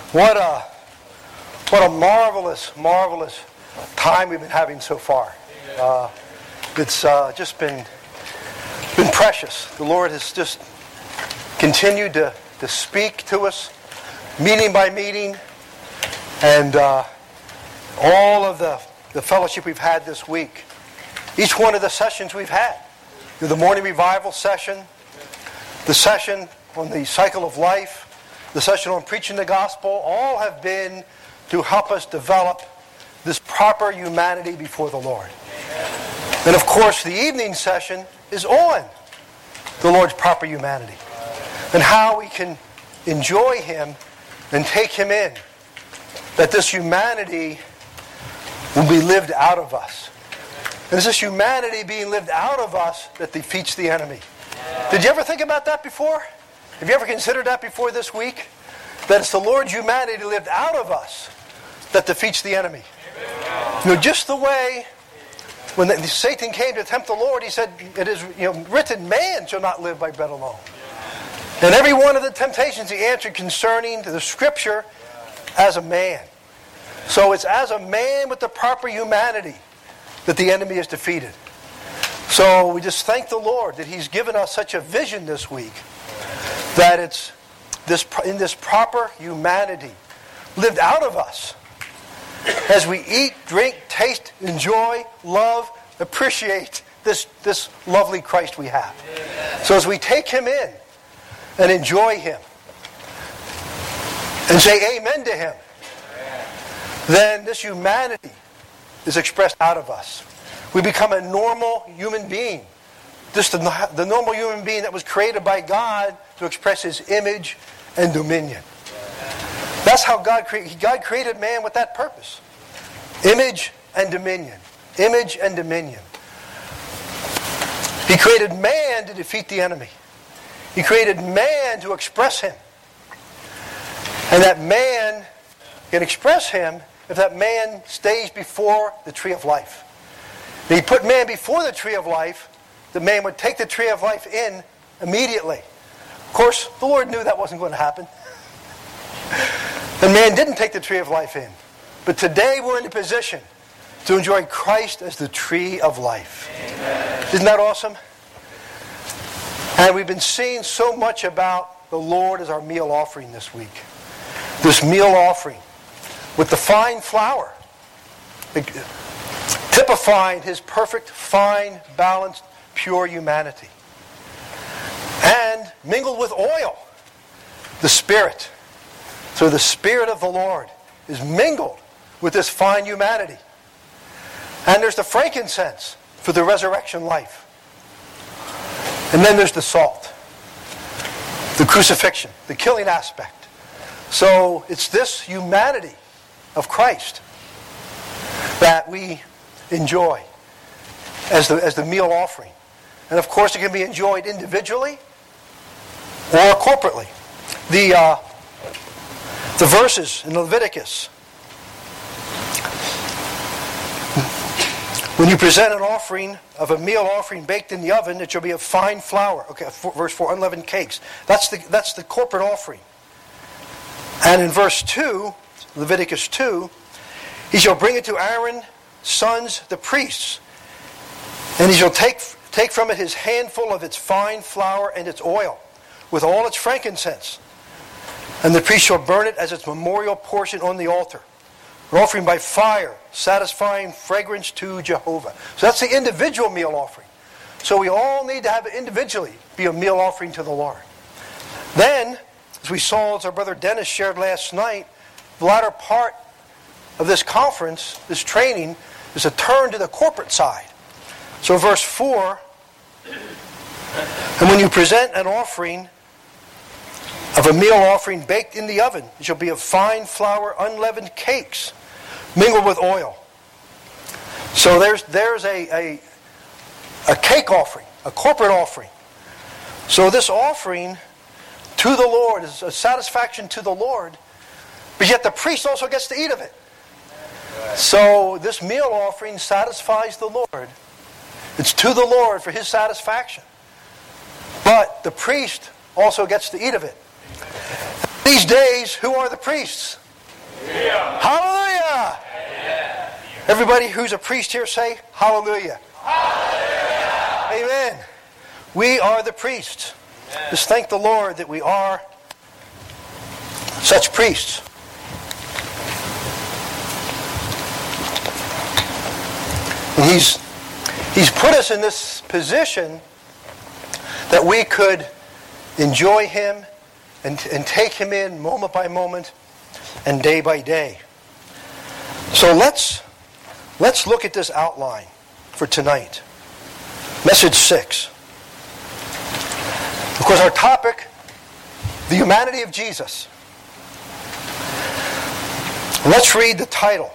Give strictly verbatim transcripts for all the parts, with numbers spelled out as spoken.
What a, what a marvelous, marvelous time we've been having so far. Uh, it's uh, just been, been precious. The Lord has just continued to, to speak to us, meeting by meeting, and uh, all of the, the fellowship we've had this week. Each one of the sessions we've had. The morning revival session, the session on the cycle of life, the session on preaching the gospel, all have been to help us develop this proper humanity before the Lord. And of course, the evening session is on the Lord's proper humanity and how we can enjoy Him and take Him in. That this humanity will be lived out of us. And it's this humanity being lived out of us that defeats the enemy. Did you ever think about that before? Have you ever considered that before this week? That it's the Lord's humanity lived out of us that defeats the enemy. You know, just the way when the, Satan came to tempt the Lord, he said, "It is you know written, man shall not live by bread alone." And every one of the temptations he answered concerning the Scripture as a man. So it's as a man with the proper humanity that the enemy is defeated. So we just thank the Lord that He's given us such a vision this week, that it's this in this proper humanity lived out of us as we eat, drink, taste, enjoy, love, appreciate this, this lovely Christ we have. So as we take Him in and enjoy Him and say amen to Him, then this humanity is expressed out of us. We become a normal human being. Just the, the normal human being that was created by God to express His image and dominion. That's how God created. God created man with that purpose. Image and dominion. Image and dominion. He created man to defeat the enemy. He created man to express Him. And that man can express Him if that man stays before the tree of life. He put man before the tree of life, the man would take the tree of life in immediately. Of course, the Lord knew that wasn't going to happen. And man didn't take the tree of life in. But today we're in a position to enjoy Christ as the tree of life. Amen. Isn't that awesome? And we've been seeing so much about the Lord as our meal offering this week. This meal offering with the fine flour, typifying His perfect, fine, balanced, pure humanity. And mingled with oil, the Spirit. So the Spirit of the Lord is mingled with this fine humanity. And there's the frankincense for the resurrection life. And then there's the salt, the crucifixion, the killing aspect. So it's this humanity of Christ that we enjoy as the, as the meal offering. And of course it can be enjoyed individually or corporately. The, uh, the verses in Leviticus. When you present an offering of a meal offering baked in the oven, it shall be of fine flour. Okay, verse four, unleavened cakes. That's the, that's the corporate offering. And in verse two, Leviticus two, he shall bring it to Aaron's sons, the priests, and he shall take, take from it his handful of its fine flour and its oil, with all its frankincense. And the priest shall burn it as its memorial portion on the altar, an offering by fire, satisfying fragrance to Jehovah. So that's the individual meal offering. So we all need to have it individually be a meal offering to the Lord. Then, as we saw, as our brother Dennis shared last night, the latter part of this conference, this training, is a turn to the corporate side. So verse four, and when you present an offering of a meal offering baked in the oven, it shall be of fine flour, unleavened cakes, mingled with oil. So there's there's a, a, a cake offering, a corporate offering. So this offering to the Lord is a satisfaction to the Lord, but yet the priest also gets to eat of it. So this meal offering satisfies the Lord. It's to the Lord for His satisfaction. But the priest also gets to eat of it. These days, who are the priests? Yeah. Hallelujah! Yeah. Everybody who's a priest here say, hallelujah. Hallelujah. Amen. We are the priests. Amen. Just thank the Lord that we are such priests. And he's, he's put us in this position that we could enjoy Him and, and take Him in moment by moment and day by day. So let's, let's look at this outline for tonight. Message six. Of course, our topic, the humanity of Jesus. Let's read the title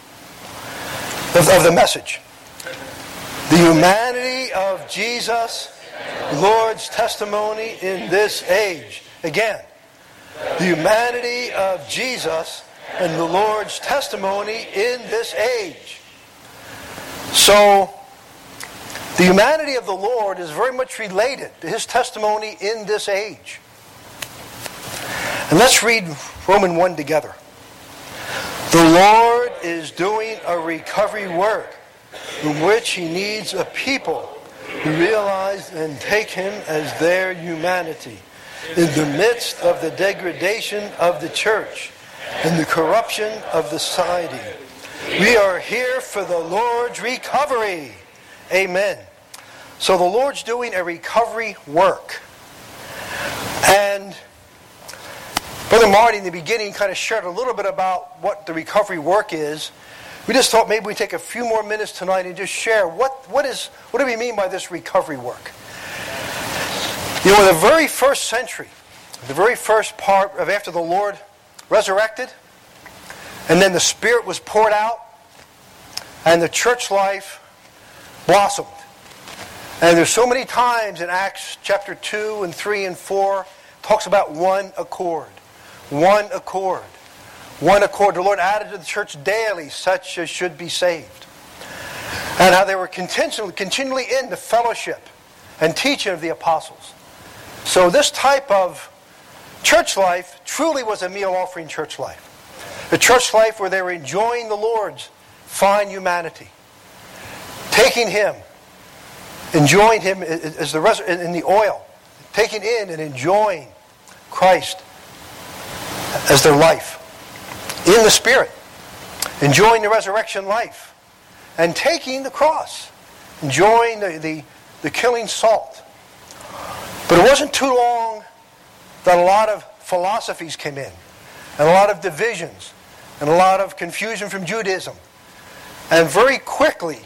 of, of the message. The humanity of Jesus, Lord's testimony in this age. Again, the humanity of Jesus and the Lord's testimony in this age. So, the humanity of the Lord is very much related to His testimony in this age. And let's read Romans one together. The Lord is doing a recovery work in which He needs a people who realize and take Him as their humanity in the midst of the degradation of the church and the corruption of the society. We are here for the Lord's recovery. Amen. So the Lord's doing a recovery work. And Brother Marty in the beginning kind of shared a little bit about what the recovery work is. We just thought maybe we'd take a few more minutes tonight and just share what, what is what do we mean by this recovery work. You know, in the very first century, the very first part of after the Lord resurrected, and then the Spirit was poured out, and the church life blossomed. And there's so many times in Acts chapter two and three and four, talks about one accord. One accord. One accord. The Lord added to the church daily such as should be saved. And how they were continually, continually in the fellowship and teaching of the apostles. So this type of church life truly was a meal offering church life. A church life where they were enjoying the Lord's fine humanity. Taking Him, enjoying Him as the res- in the oil. Taking in and enjoying Christ as their life. In the Spirit. Enjoying the resurrection life. And taking the cross. Enjoying the, the, the killing salt. But it wasn't too long that a lot of philosophies came in. And a lot of divisions. And a lot of confusion from Judaism. And very quickly,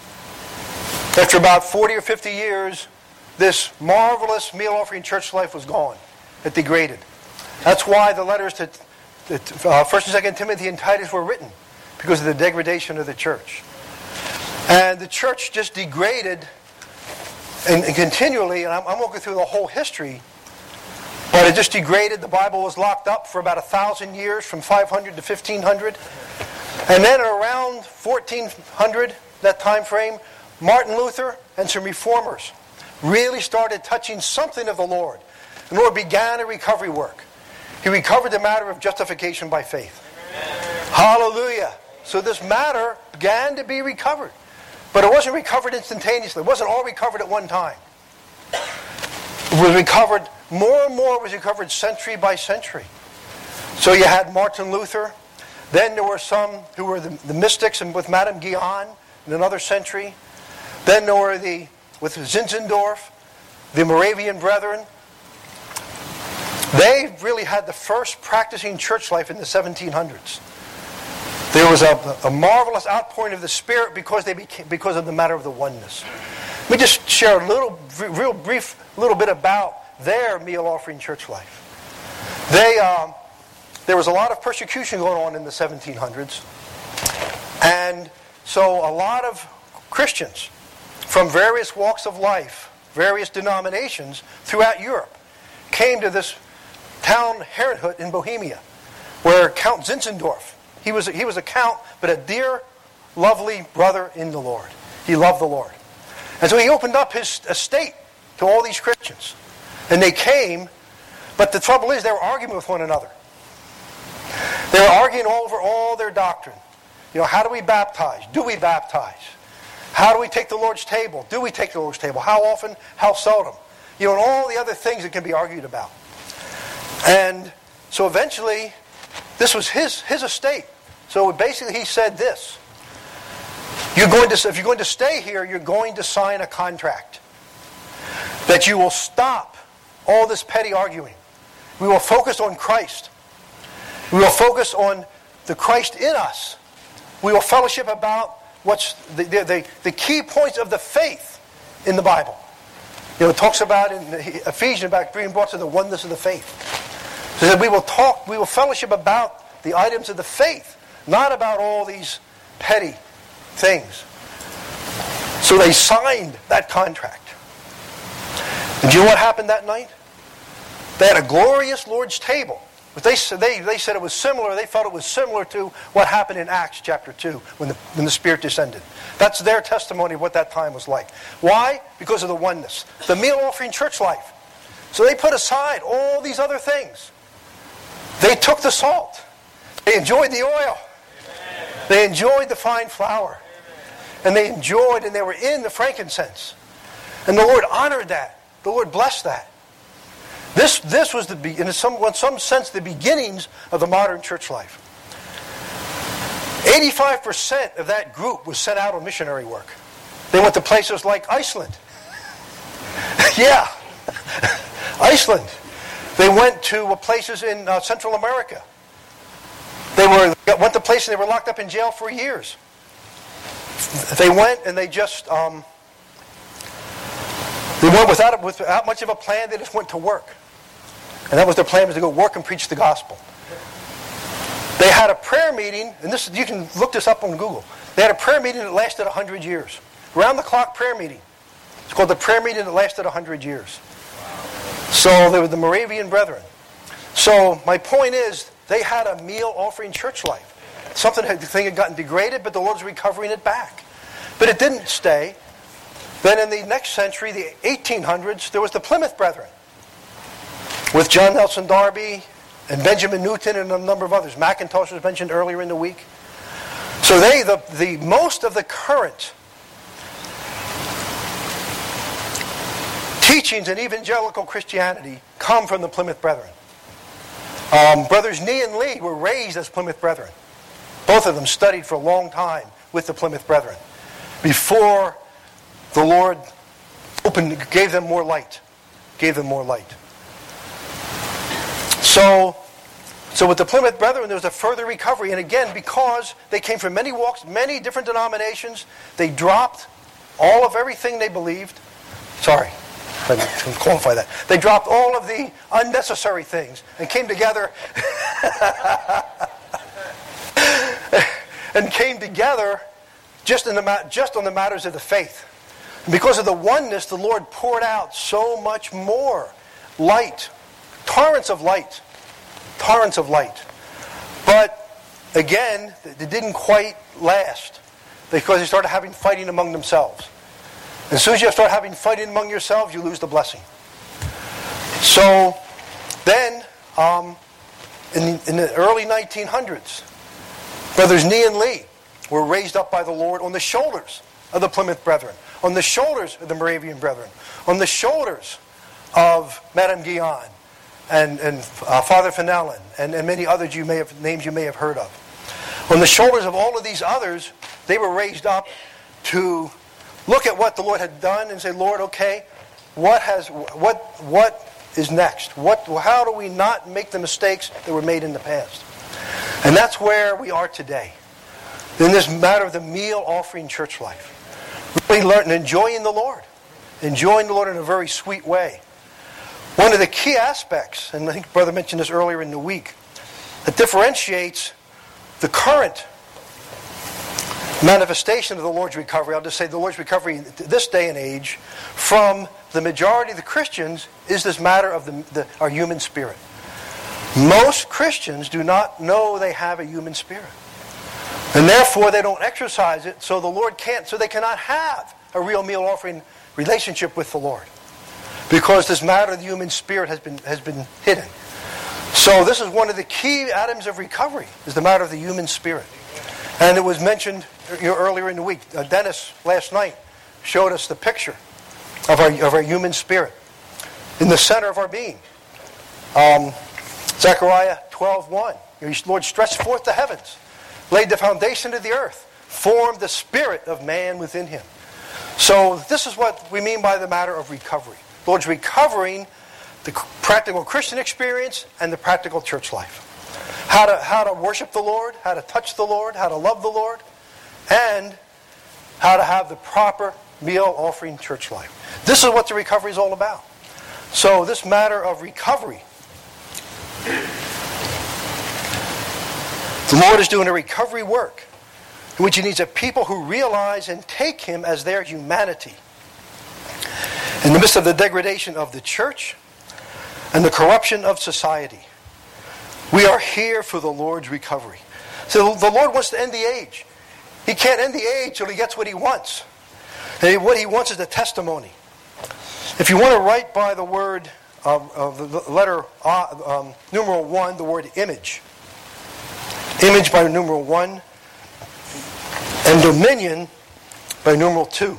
after about forty or fifty years, this marvelous meal offering church life was gone. It degraded. That's why the letters to uh, First and Second Timothy and Titus were written. Because of the degradation of the church. And the church just degraded and, and continually, and I'm, I'm walking through the whole history, but it just degraded. The Bible was locked up for about a thousand years, from five hundred to fifteen hundred. And then around fourteen hundred, that time frame, Martin Luther and some reformers really started touching something of the Lord. The Lord began a recovery work. He recovered the matter of justification by faith. Amen. Hallelujah. So this matter began to be recovered. But it wasn't recovered instantaneously. It wasn't all recovered at one time. It was recovered, more and more was recovered century by century. So you had Martin Luther. Then there were some who were the, the mystics and with Madame Guyon in another century. Then there were the, with Zinzendorf, the Moravian Brethren. They really had the first practicing church life in the seventeen hundreds. There was a, a marvelous outpouring of the Spirit because they became, because of the matter of the oneness. Let me just share a little, real brief, little bit about their meal offering church life. They, um, there was a lot of persecution going on in the seventeen hundreds, and so a lot of Christians from various walks of life, various denominations throughout Europe, came to this town Herrnhut in Bohemia, where Count Zinzendorf, he was, he was a count, but a dear, lovely brother in the Lord. He loved the Lord. And so he opened up his estate to all these Christians. And they came But the trouble is, they were arguing with one another. They were arguing over all their doctrine. You know, how do we baptize? Do we baptize? How do we take the Lord's table? Do we take the Lord's table? How often? How seldom? You know, and all the other things that can be argued about. And so eventually, this was his, his estate. So basically he said this. You're going to, if you're going to stay here, you're going to sign a contract. That you will stop all this petty arguing. We will focus on Christ. We will focus on the Christ in us. We will fellowship about what's the, the, the, the key points of the faith in the Bible. You know, it talks about in Ephesians about being brought to the oneness of the faith. So that we will talk, we will fellowship about the items of the faith, not about all these petty things. So they signed that contract. And do you know what happened that night? They had a glorious Lord's table. But they, they, they said it was similar, they felt it was similar to what happened in Acts chapter two when the, when the Spirit descended. That's their testimony of what that time was like. Why? Because of the oneness. The meal offering church life. So they put aside all these other things. They took the salt. They enjoyed the oil. They enjoyed the fine flour. And they enjoyed and they were in the frankincense. And the Lord honored that. The Lord blessed that. This, this was, the, in some, in some sense, the beginnings of the modern church life. eighty-five percent of that group was sent out on missionary work. They went to places like Iceland. Yeah, Iceland. They went to places in uh, Central America. They were went to places they were locked up in jail for years. They went and they just um, they went without without much of a plan. They just went to work. And that was their plan, was to go work and preach the gospel. They had a prayer meeting, and this you can look this up on Google. They had a prayer meeting that lasted one hundred years. Round-the-clock prayer meeting. It's called the prayer meeting that lasted one hundred years. So they were the Moravian Brethren. So my point is, they had a meal offering church life. Something the thing had gotten degraded, but the Lord's recovering it back. But it didn't stay. Then in the next century, the eighteen hundreds, there was the Plymouth Brethren. With John Nelson Darby and Benjamin Newton and a number of others. Mackintosh was mentioned earlier in the week. So they, the, the most of the current teachings in evangelical Christianity come from the Plymouth Brethren. Um, Brothers Nee and Lee were raised as Plymouth Brethren. Both of them studied for a long time with the Plymouth Brethren before the Lord opened, gave them more light. Gave them more light. So, so with the Plymouth Brethren, there was a further recovery. And again, because they came from many walks, many different denominations, they dropped all of everything they believed. Sorry, I didn't qualify that. They dropped all of the unnecessary things and came together and came together just, in the, just on the matters of the faith. And because of the oneness, the Lord poured out so much more light. Torrents of light. Torrents of light. But, again, it didn't quite last. Because they started having fighting among themselves. And as soon as you start having fighting among yourselves, you lose the blessing. So, then, um, in, the, in the early nineteen hundreds, Brothers Nee and Lee were raised up by the Lord on the shoulders of the Plymouth Brethren. On the shoulders of the Moravian Brethren. On the shoulders of Madame Guyon. And, and uh, Father Fenelon, and, and many others you may have names you may have heard of. On the shoulders of all of these others, they were raised up to look at what the Lord had done and say, Lord, okay, what has what what is next? What how do we not make the mistakes that were made in the past? And that's where we are today. In this matter of the meal offering church life. Really learning, enjoying the Lord. Enjoying the Lord in a very sweet way. One of the key aspects, and I think Brother mentioned this earlier in the week, that differentiates the current manifestation of the Lord's recovery, I'll just say the Lord's recovery in this day and age, from the majority of the Christians is this matter of the, the, our human spirit. Most Christians do not know they have a human spirit. And therefore they don't exercise it, so the Lord can't, so they cannot have a real meal offering relationship with the Lord. because this matter of the human spirit has been has been hidden. So this is one of the key atoms of recovery, is the matter of the human spirit. And it was mentioned you know, earlier in the week. Uh, Dennis last night showed us the picture of our of our human spirit in the center of our being. Um, Zechariah twelve one. The Lord stretched forth the heavens, laid the foundation of the earth, formed the spirit of man within him. So this is what we mean by the matter of recovery. The Lord's recovering the practical Christian experience and the practical church life. How to, how to worship the Lord, how to touch the Lord, how to love the Lord, and how to have the proper meal offering church life. This is what the recovery is all about. So this matter of recovery, the Lord is doing a recovery work in which He needs a people who realize and take Him as their humanity. In the midst of the degradation of the church and the corruption of society, we are here for the Lord's recovery. So the Lord wants to end the age. He can't end the age till He gets what He wants. And what He wants is a testimony. If you want to write by the word of, of the letter uh, um, numeral one, the word image. Image by numeral one, and dominion by numeral two.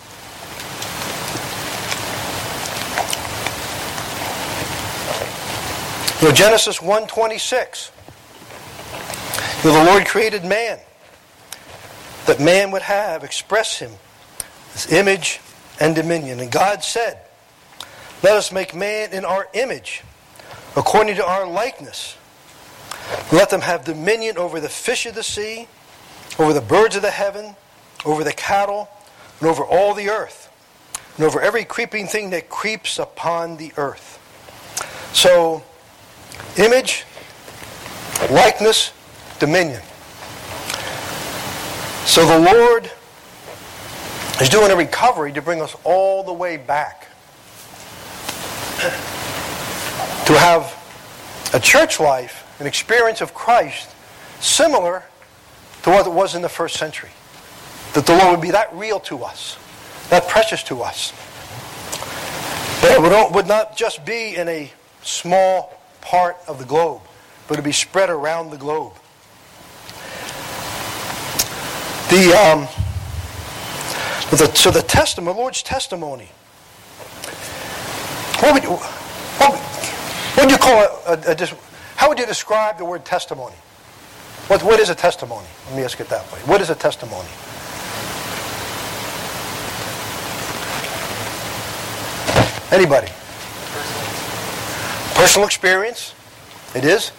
You know, Genesis one twenty-six. You know, the Lord created man, that man would have, express him, his image and dominion. And God said, let us make man in our image, according to our likeness. Let them have dominion over the fish of the sea, over the birds of the heaven, over the cattle, and over all the earth, and over every creeping thing that creeps upon the earth. So, image, likeness, dominion. So the Lord is doing a recovery to bring us all the way back to have a church life, an experience of Christ similar to what it was in the first century. That the Lord would be that real to us, that precious to us. But it would, would not just be in a small part of the globe, but to be spread around the globe. The, um, the so the testimony, the Lord's testimony. What would you, what, what would you call a, a, a how would you describe the word testimony? What what is a testimony? Let me ask it that way. What is a testimony? Anybody? Personal experience. It is.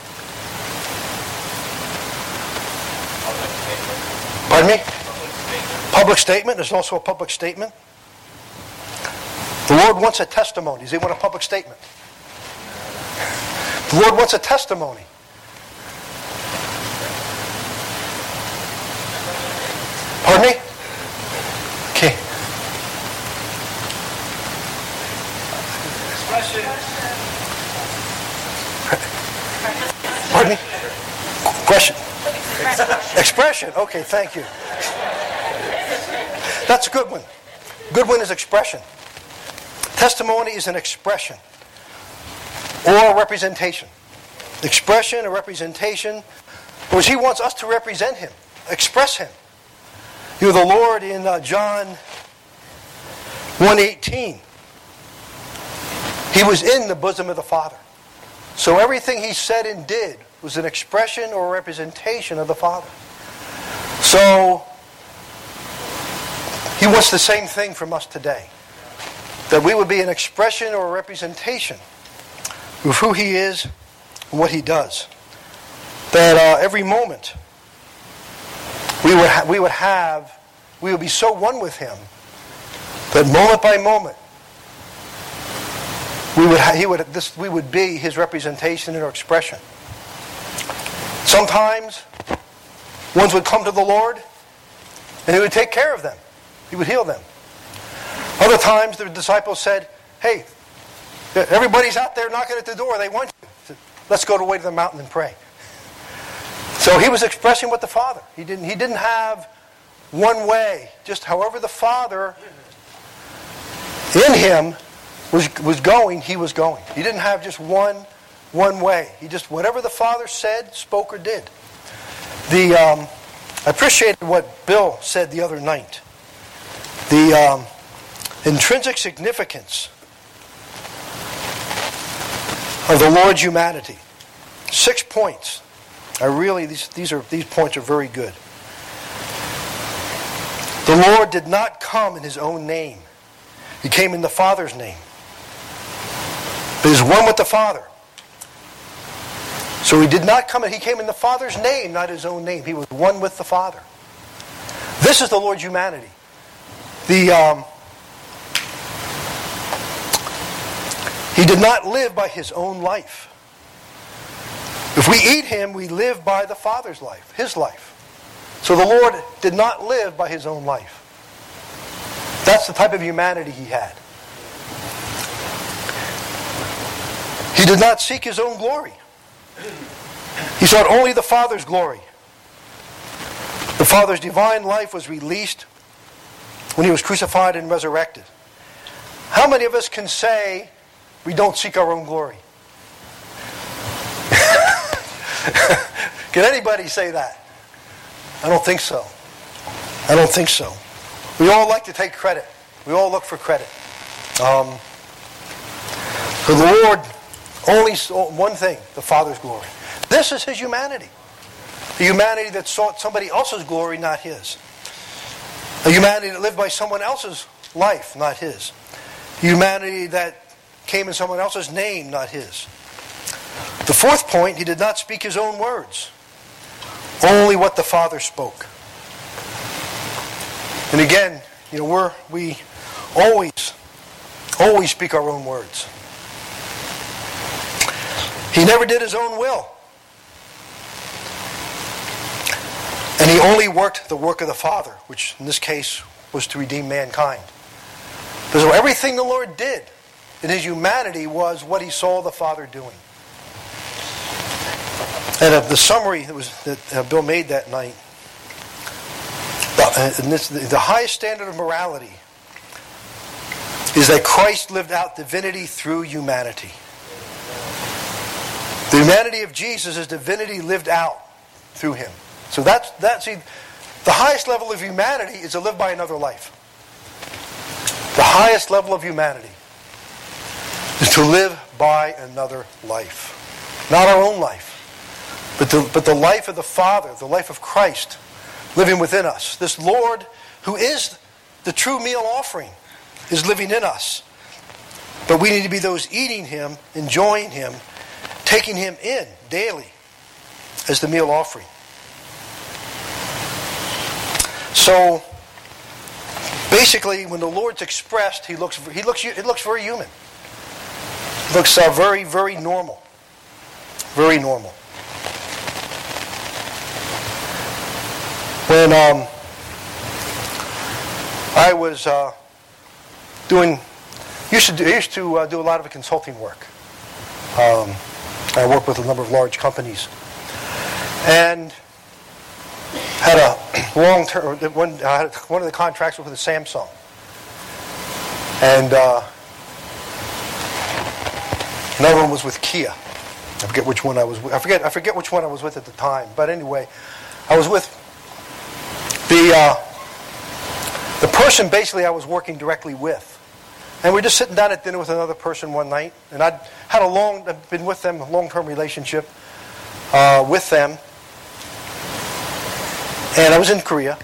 Pardon me? Public statement. There's also a public statement. The Lord wants a testimony. Does He want a public statement? The Lord wants a testimony. Pardon me? Okay. Pardon me? Question? Expression. Okay, thank you. That's a good one. Good one is expression. Testimony is an expression or a representation. Expression or representation, because He wants us to represent Him, express Him. You know, the Lord in uh, John one eighteen, He was in the bosom of the Father. So everything He said and did was an expression or a representation of the Father. So He wants the same thing from us today. That we would be an expression or a representation of who He is and what He does. That uh, every moment we would ha- we would have, we would be so one with Him that moment by moment we would ha- He would this we would be His representation or expression. Sometimes ones would come to the Lord and He would take care of them. He would heal them. Other times the disciples said, hey, everybody's out there knocking at the door. They want you. Let's go away to the mountain and pray. So He was expressing what the Father. He didn't, he didn't have one way. Just however the Father in Him was, was going, he was going. He didn't have just one, one way. He just, whatever the Father said, spoke, or did. The, um, I appreciated what Bill said the other night. The um, intrinsic significance of the Lord's humanity. Six points. I really, these, these, are, these points are very good. The Lord did not come in his own name. He came in the Father's name. But he's one with the Father. So he did not come in, he came in the Father's name, not his own name. He was one with the Father. This is the Lord's humanity. The, um, he did not live by his own life. If we eat him, we live by the Father's life, his life. So the Lord did not live by his own life. That's the type of humanity he had. He did not seek his own glory. He sought only the Father's glory. The Father's divine life was released when he was crucified and resurrected. How many of us can say we don't seek our own glory? Can anybody say that? I don't think so. I don't think so. We all like to take credit. We all look for credit. Um, so the Lord only saw one thing, the Father's glory. This is his humanity. The humanity that sought somebody else's glory, not his. A humanity that lived by someone else's life, not his. Humanity that came in someone else's name, not his. The fourth point, he did not speak his own words. Only what the Father spoke. And again, you know, we're, we always, always speak our own words. He never did his own will. And he only worked the work of the Father, which in this case was to redeem mankind. So everything the Lord did in his humanity was what he saw the Father doing. And uh, the summary that was that uh, Bill made that night, uh, and this, the, the highest standard of morality is that Christ lived out divinity through humanity. The humanity of Jesus is divinity lived out through him. So that's, that's see, the highest level of humanity is to live by another life. The highest level of humanity is to live by another life. Not our own life. But the, but the life of the Father, the life of Christ, living within us. This Lord, who is the true meal offering, is living in us. But we need to be those eating him, enjoying him, taking him in daily as the meal offering. So, basically, when the Lord's expressed, he looks he looks it looks very human. It looks uh, very very normal, very normal. When um, I was uh, doing, used to do, I used to uh, do a lot of consulting work. Um, I worked with a number of large companies, and had a long term. One, I had one of the contracts was with Samsung, and uh, another one was with Kia. I forget which one I was. With. I forget. I forget which one I was with at the time. But anyway, I was with. The uh, the person basically I was working directly with. And we were just sitting down at dinner with another person one night. And I'd had a long, I'd been with them, a long-term relationship uh, with them. And I was in Korea.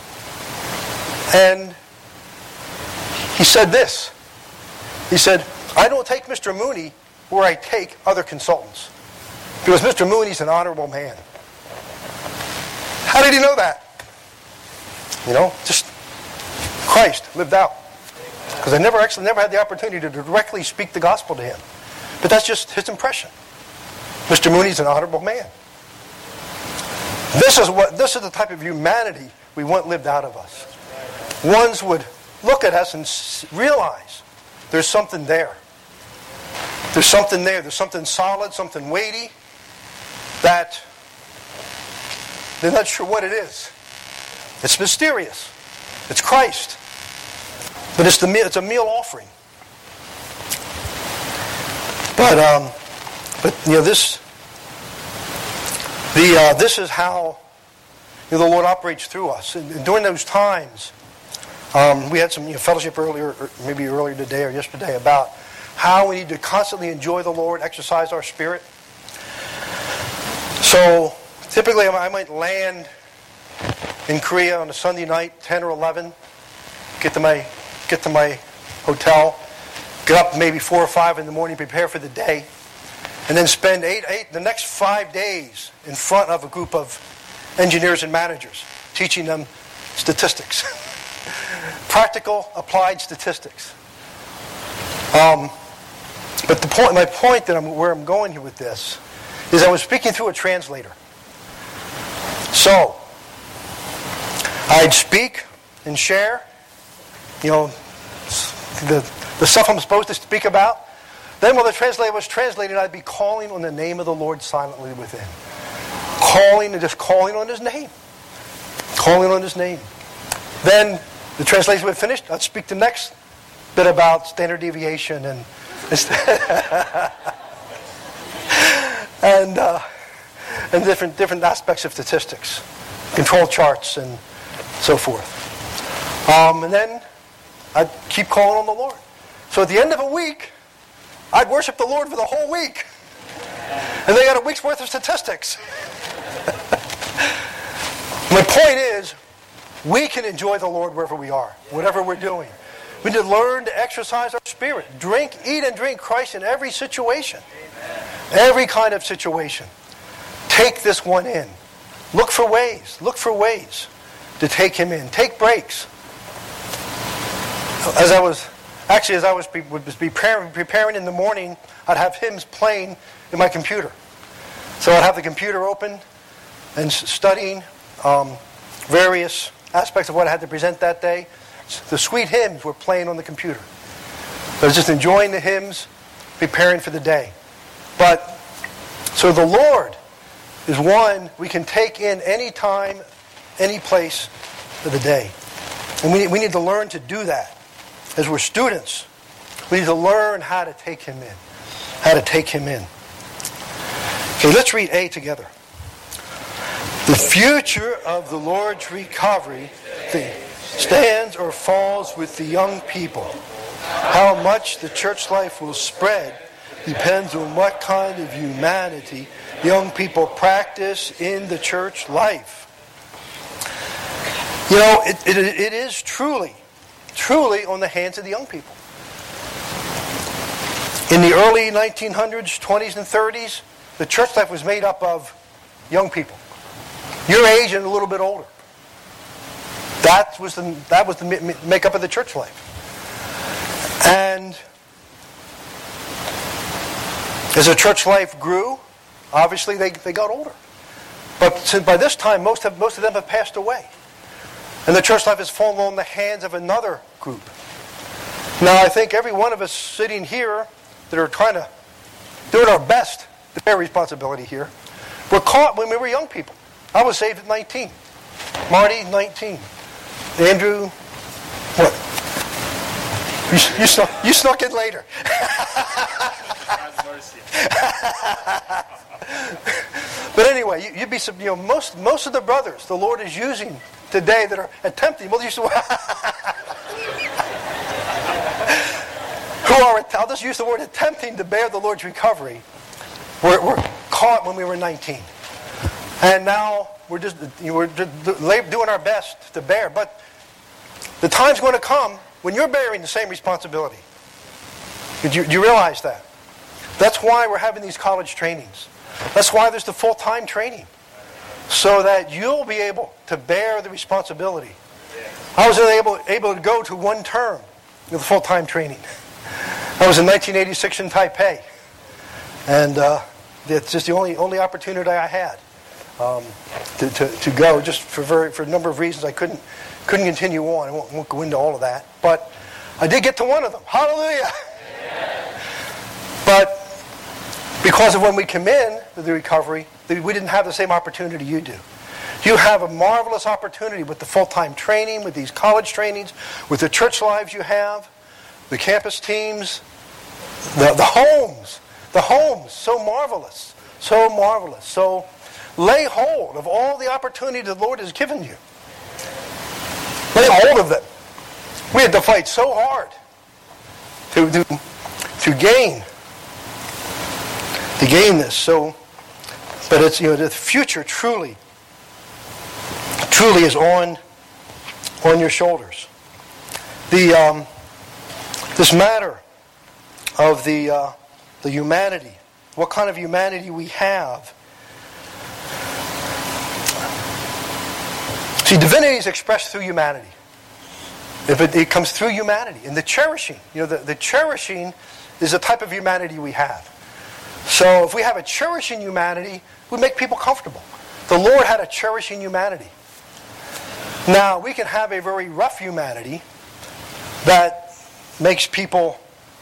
And he said this. He said, I don't take Mister Mooney where I take other consultants. Because Mister Mooney's an honorable man. How did he know that? You know, just Christ lived out. Because I never actually never had the opportunity to directly speak the gospel to him. But that's just his impression. Mister Mooney's an honorable man. This is what this is the type of humanity we want lived out of us. Ones would look at us and realize there's something there. There's something there. There's something solid, something weighty that they're not sure what it is. It's mysterious. It's Christ. But it's the meal, it's a meal offering. But um, but you know this the uh, this is how you know, the Lord operates through us. And, and during those times, um, we had some you know, fellowship earlier, or maybe earlier today or yesterday, about how we need to constantly enjoy the Lord, exercise our spirit. So typically, I might land in Korea on a Sunday night, ten or eleven, get to my get to my hotel, get up maybe four or five in the morning, prepare for the day, and then spend eight, eight the next five days in front of a group of engineers and managers, teaching them statistics, practical, applied statistics. Um, but the point, my point that I'm where I'm going here with this is I was speaking through a translator. So I'd speak and share, you know, the the stuff I'm supposed to speak about. Then while the translator was translating, I'd be calling on the name of the Lord silently within. Calling and just calling on His name. Calling on His name. Then the translation would finish. I'd speak the next bit about standard deviation and and uh, and different different aspects of statistics, control charts, and so forth. Um, and then I'd keep calling on the Lord. So at the end of a week, I'd worship the Lord for the whole week. And they got a week's worth of statistics. My point is, we can enjoy the Lord wherever we are, whatever we're doing. We need to learn to exercise our spirit. Drink, eat and drink Christ in every situation. Every kind of situation. Take this one in. Look for ways. Look for ways to take Him in. Take breaks. As I was, actually as I was preparing, preparing in the morning, I'd have hymns playing in my computer. So I'd have the computer open and studying um, various aspects of what I had to present that day. The sweet hymns were playing on the computer. I was just enjoying the hymns, preparing for the day. But, so the Lord is one we can take in any time, any place of the day. And we, we need to learn to do that. As we're students, we need to learn how to take Him in. How to take Him in. Okay, let's read A together. The future of the Lord's recovery stands or falls with the young people. How much the church life will spread depends on what kind of humanity young people practice in the church life. You know, it, it, it is truly, truly on the hands of the young people. In the early nineteen hundreds, twenties and thirties, the church life was made up of young people. Your age and a little bit older. That was the, that was the makeup of the church life. And as the church life grew, obviously they, they got older. But since by this time, most of, most of them have passed away. And the church life has fallen on the hands of another group. Now, I think every one of us sitting here that are trying to doing our best to bear responsibility here, were caught when we were young people. I was saved at nineteen. Marty, nineteen. Andrew, what? You, you, snuck, you snuck in later. But anyway, you, you'd be, you know, most most of the brothers the Lord is using today that are attempting, well, you should, who are, I'll just use the word attempting to bear the Lord's recovery, were, were caught when we were nineteen. And now we're just, you know, we're just doing our best to bear. But the time's going to come when you're bearing the same responsibility. Did you, do you realize that? That's why we're having these college trainings. That's why there's the full-time training. So that you'll be able to bear the responsibility. I was able, able to go to one term of the full-time training. I was in nineteen eighty-six in Taipei. And uh, it's just the only only opportunity I had um, to, to, to go. Just for very, for a number of reasons I couldn't couldn't continue on. I won't, won't go into all of that. But I did get to one of them. Hallelujah! Yeah. But because of when we come in to the recovery, we didn't have the same opportunity you do. You have a marvelous opportunity with the full-time training, with these college trainings, with the church lives you have, the campus teams, the, the homes The homes, so marvelous, so marvelous. So lay hold of all the opportunity the Lord has given you. Lay hold of them. We had to fight so hard to, to, to gain to gain this. So, but it's, you know, the future truly, truly is on on your shoulders. The um, this matter of the uh, the humanity, what kind of humanity we have. See, divinity is expressed through humanity. If it, it comes through humanity. And the cherishing, you know, the, the cherishing is the type of humanity we have. So if we have a cherishing humanity, we make people comfortable. The Lord had a cherishing humanity. Now, we can have a very rough humanity that makes people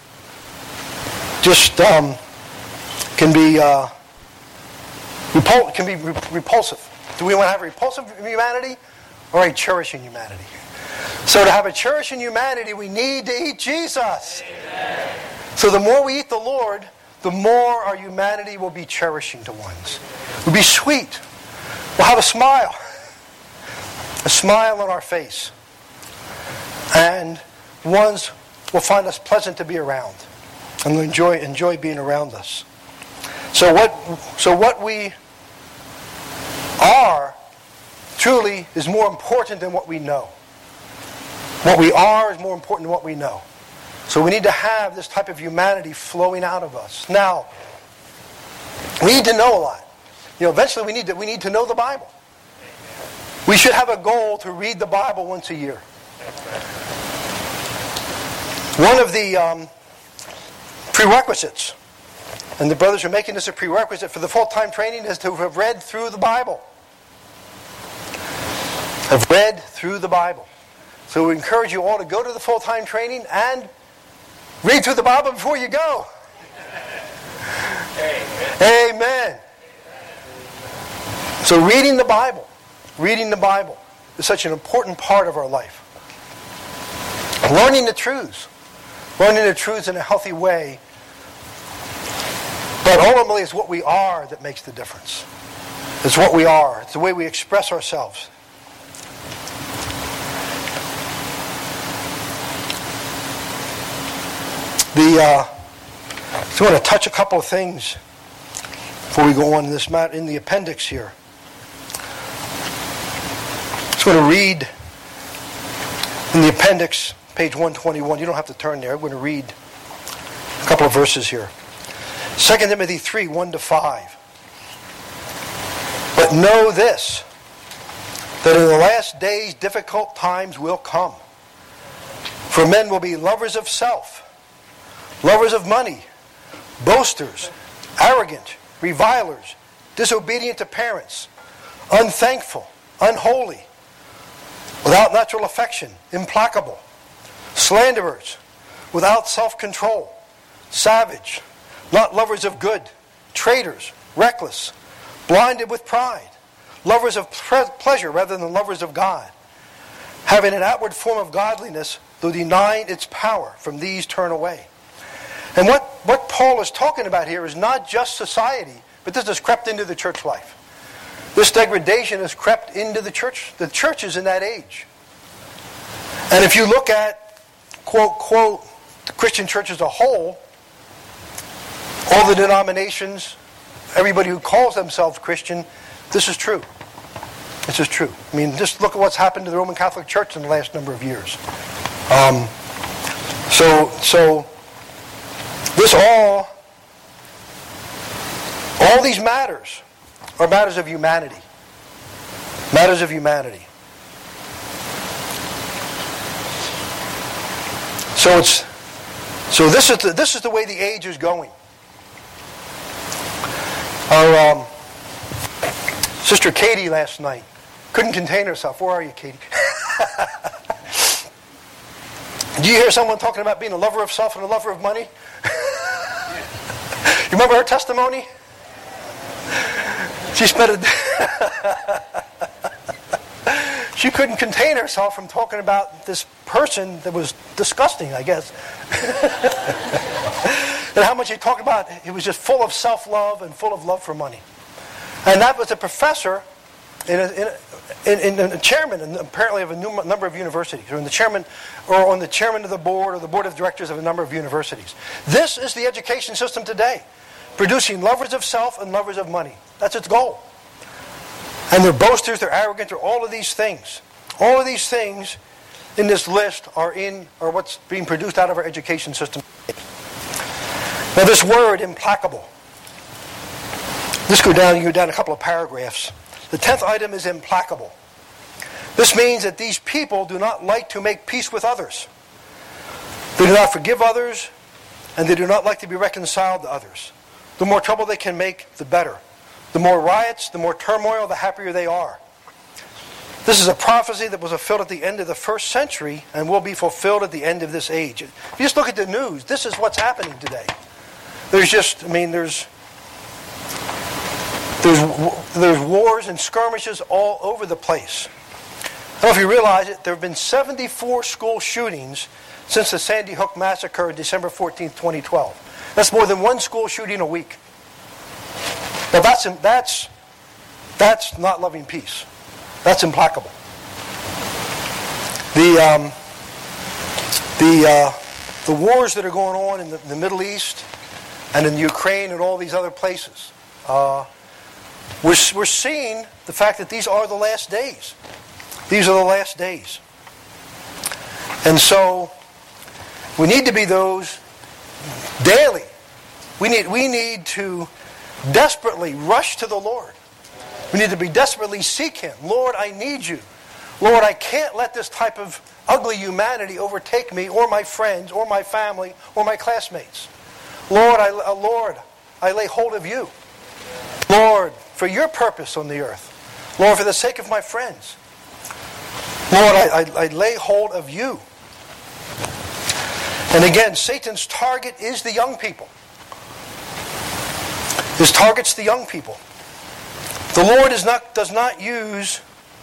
just, um, can be, uh, repul- can be re- repulsive. Do we want to have a repulsive humanity or a cherishing humanity? So to have a cherishing humanity, we need to eat Jesus. Amen. So the more we eat the Lord, the more our humanity will be cherishing to ones. We'll be sweet. We'll have a smile. A smile on our face. And ones will find us pleasant to be around. And will enjoy, enjoy being around us. So what, so what we are truly is more important than what we know. What we are is more important than what we know. So we need to have this type of humanity flowing out of us. Now, we need to know a lot. You know, eventually we need to, we need to know the Bible. We should have a goal to read the Bible once a year. One of the um, prerequisites, and the brothers are making this a prerequisite for the full-time training, is to have read through the Bible. Have read through the Bible. So we encourage you all to go to the full-time training and read through the Bible before you go. Amen. Amen. So reading the Bible, reading the Bible is such an important part of our life. Learning the truths. Learning the truths in a healthy way. But ultimately it's what we are that makes the difference. It's what we are. It's the way we express ourselves. The, uh, so I want to touch a couple of things before we go on in this matter in the appendix here. Just want to read in the appendix, page one twenty-one. You don't have to turn there. I'm going to read a couple of verses here. Second Timothy three, one to five. But know this, that in the last days difficult times will come. For men will be lovers of self, lovers of money, boasters, arrogant, revilers, disobedient to parents, unthankful, unholy, without natural affection, implacable, slanderers, without self-control, savage, not lovers of good, traitors, reckless, blinded with pride, lovers of pre- pleasure rather than lovers of God, having an outward form of godliness, though denying its power. From these turn away. And what, what Paul is talking about here is not just society, but this has crept into the church life. This degradation has crept into the church, the churches in that age. And if you look at, quote, quote, the Christian church as a whole, all the denominations, everybody who calls themselves Christian, this is true. This is true. I mean, just look at what's happened to the Roman Catholic Church in the last number of years. Um, so, so, this all, all these matters are matters of humanity. Matters of humanity. So it's, so this is the, this is the way the age is going. Our um, sister Katie last night couldn't contain herself. Where are you, Katie? Did you hear someone talking about being a lover of self and a lover of money? You remember her testimony? She spent a she couldn't contain herself from talking about this person that was disgusting, I guess. And how much he talked about, he was just full of self-love and full of love for money. And that was a professor in a, in a, in, in a chairman, apparently, of a new, number of universities, or in the chairman, or on the chairman of the board, or the board of directors of a number of universities. This is the education system today, producing lovers of self and lovers of money. That's its goal. And they're boasters, they're arrogant, they're all of these things. All of these things in this list are in, are what's being produced out of our education system. Now this word, implacable. Let's go down, you go down a couple of paragraphs. The tenth item is implacable. This means that these people do not like to make peace with others. They do not forgive others, and they do not like to be reconciled to others. The more trouble they can make, the better. The more riots, the more turmoil, the happier they are. This is a prophecy that was fulfilled at the end of the first century and will be fulfilled at the end of this age. If you just look at the news, this is what's happening today. There's just, I mean, there's there's there's wars and skirmishes all over the place. I don't know if you realize it, there have been seventy-four school shootings since the Sandy Hook massacre, December fourteenth, twenty twelve. That's more than one school shooting a week. Now that's that's that's not loving peace. That's implacable. The um, the uh, the wars that are going on in the, the Middle East and in Ukraine and all these other places, uh, we're we're seeing the fact that these are the last days. These are the last days, and so we need to be those daily. We need we need to desperately rush to the Lord. We need to be desperately seek Him. Lord, I need you. Lord, I can't let this type of ugly humanity overtake me or my friends or my family or my classmates. Lord, I, uh, Lord, I lay hold of you. Lord, for your purpose on the earth. Lord, for the sake of my friends. Lord, I, I, I lay hold of you. And again, Satan's target is the young people. His target's the young people. The Lord is not, does not use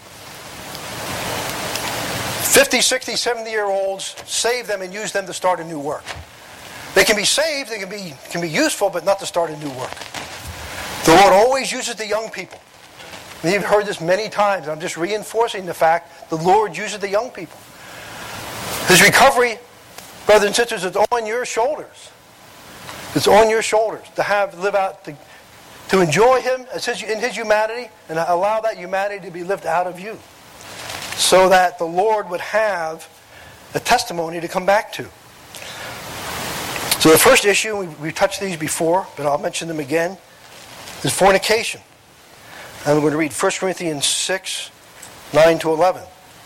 fifty, sixty, seventy-year-olds, save them and use them to start a new work. They can be saved, they can be, can be useful, but not to start a new work. The Lord always uses the young people. And you've heard this many times. I'm just reinforcing the fact the Lord uses the young people. His recovery, brothers and sisters, is on your shoulders. It's on your shoulders to have, live out, to, to enjoy Him as his, in His humanity and allow that humanity to be lived out of you so that the Lord would have a testimony to come back to. So the first issue, we, we've touched these before, but I'll mention them again, is fornication. And we're going to read First Corinthians six, nine to eleven.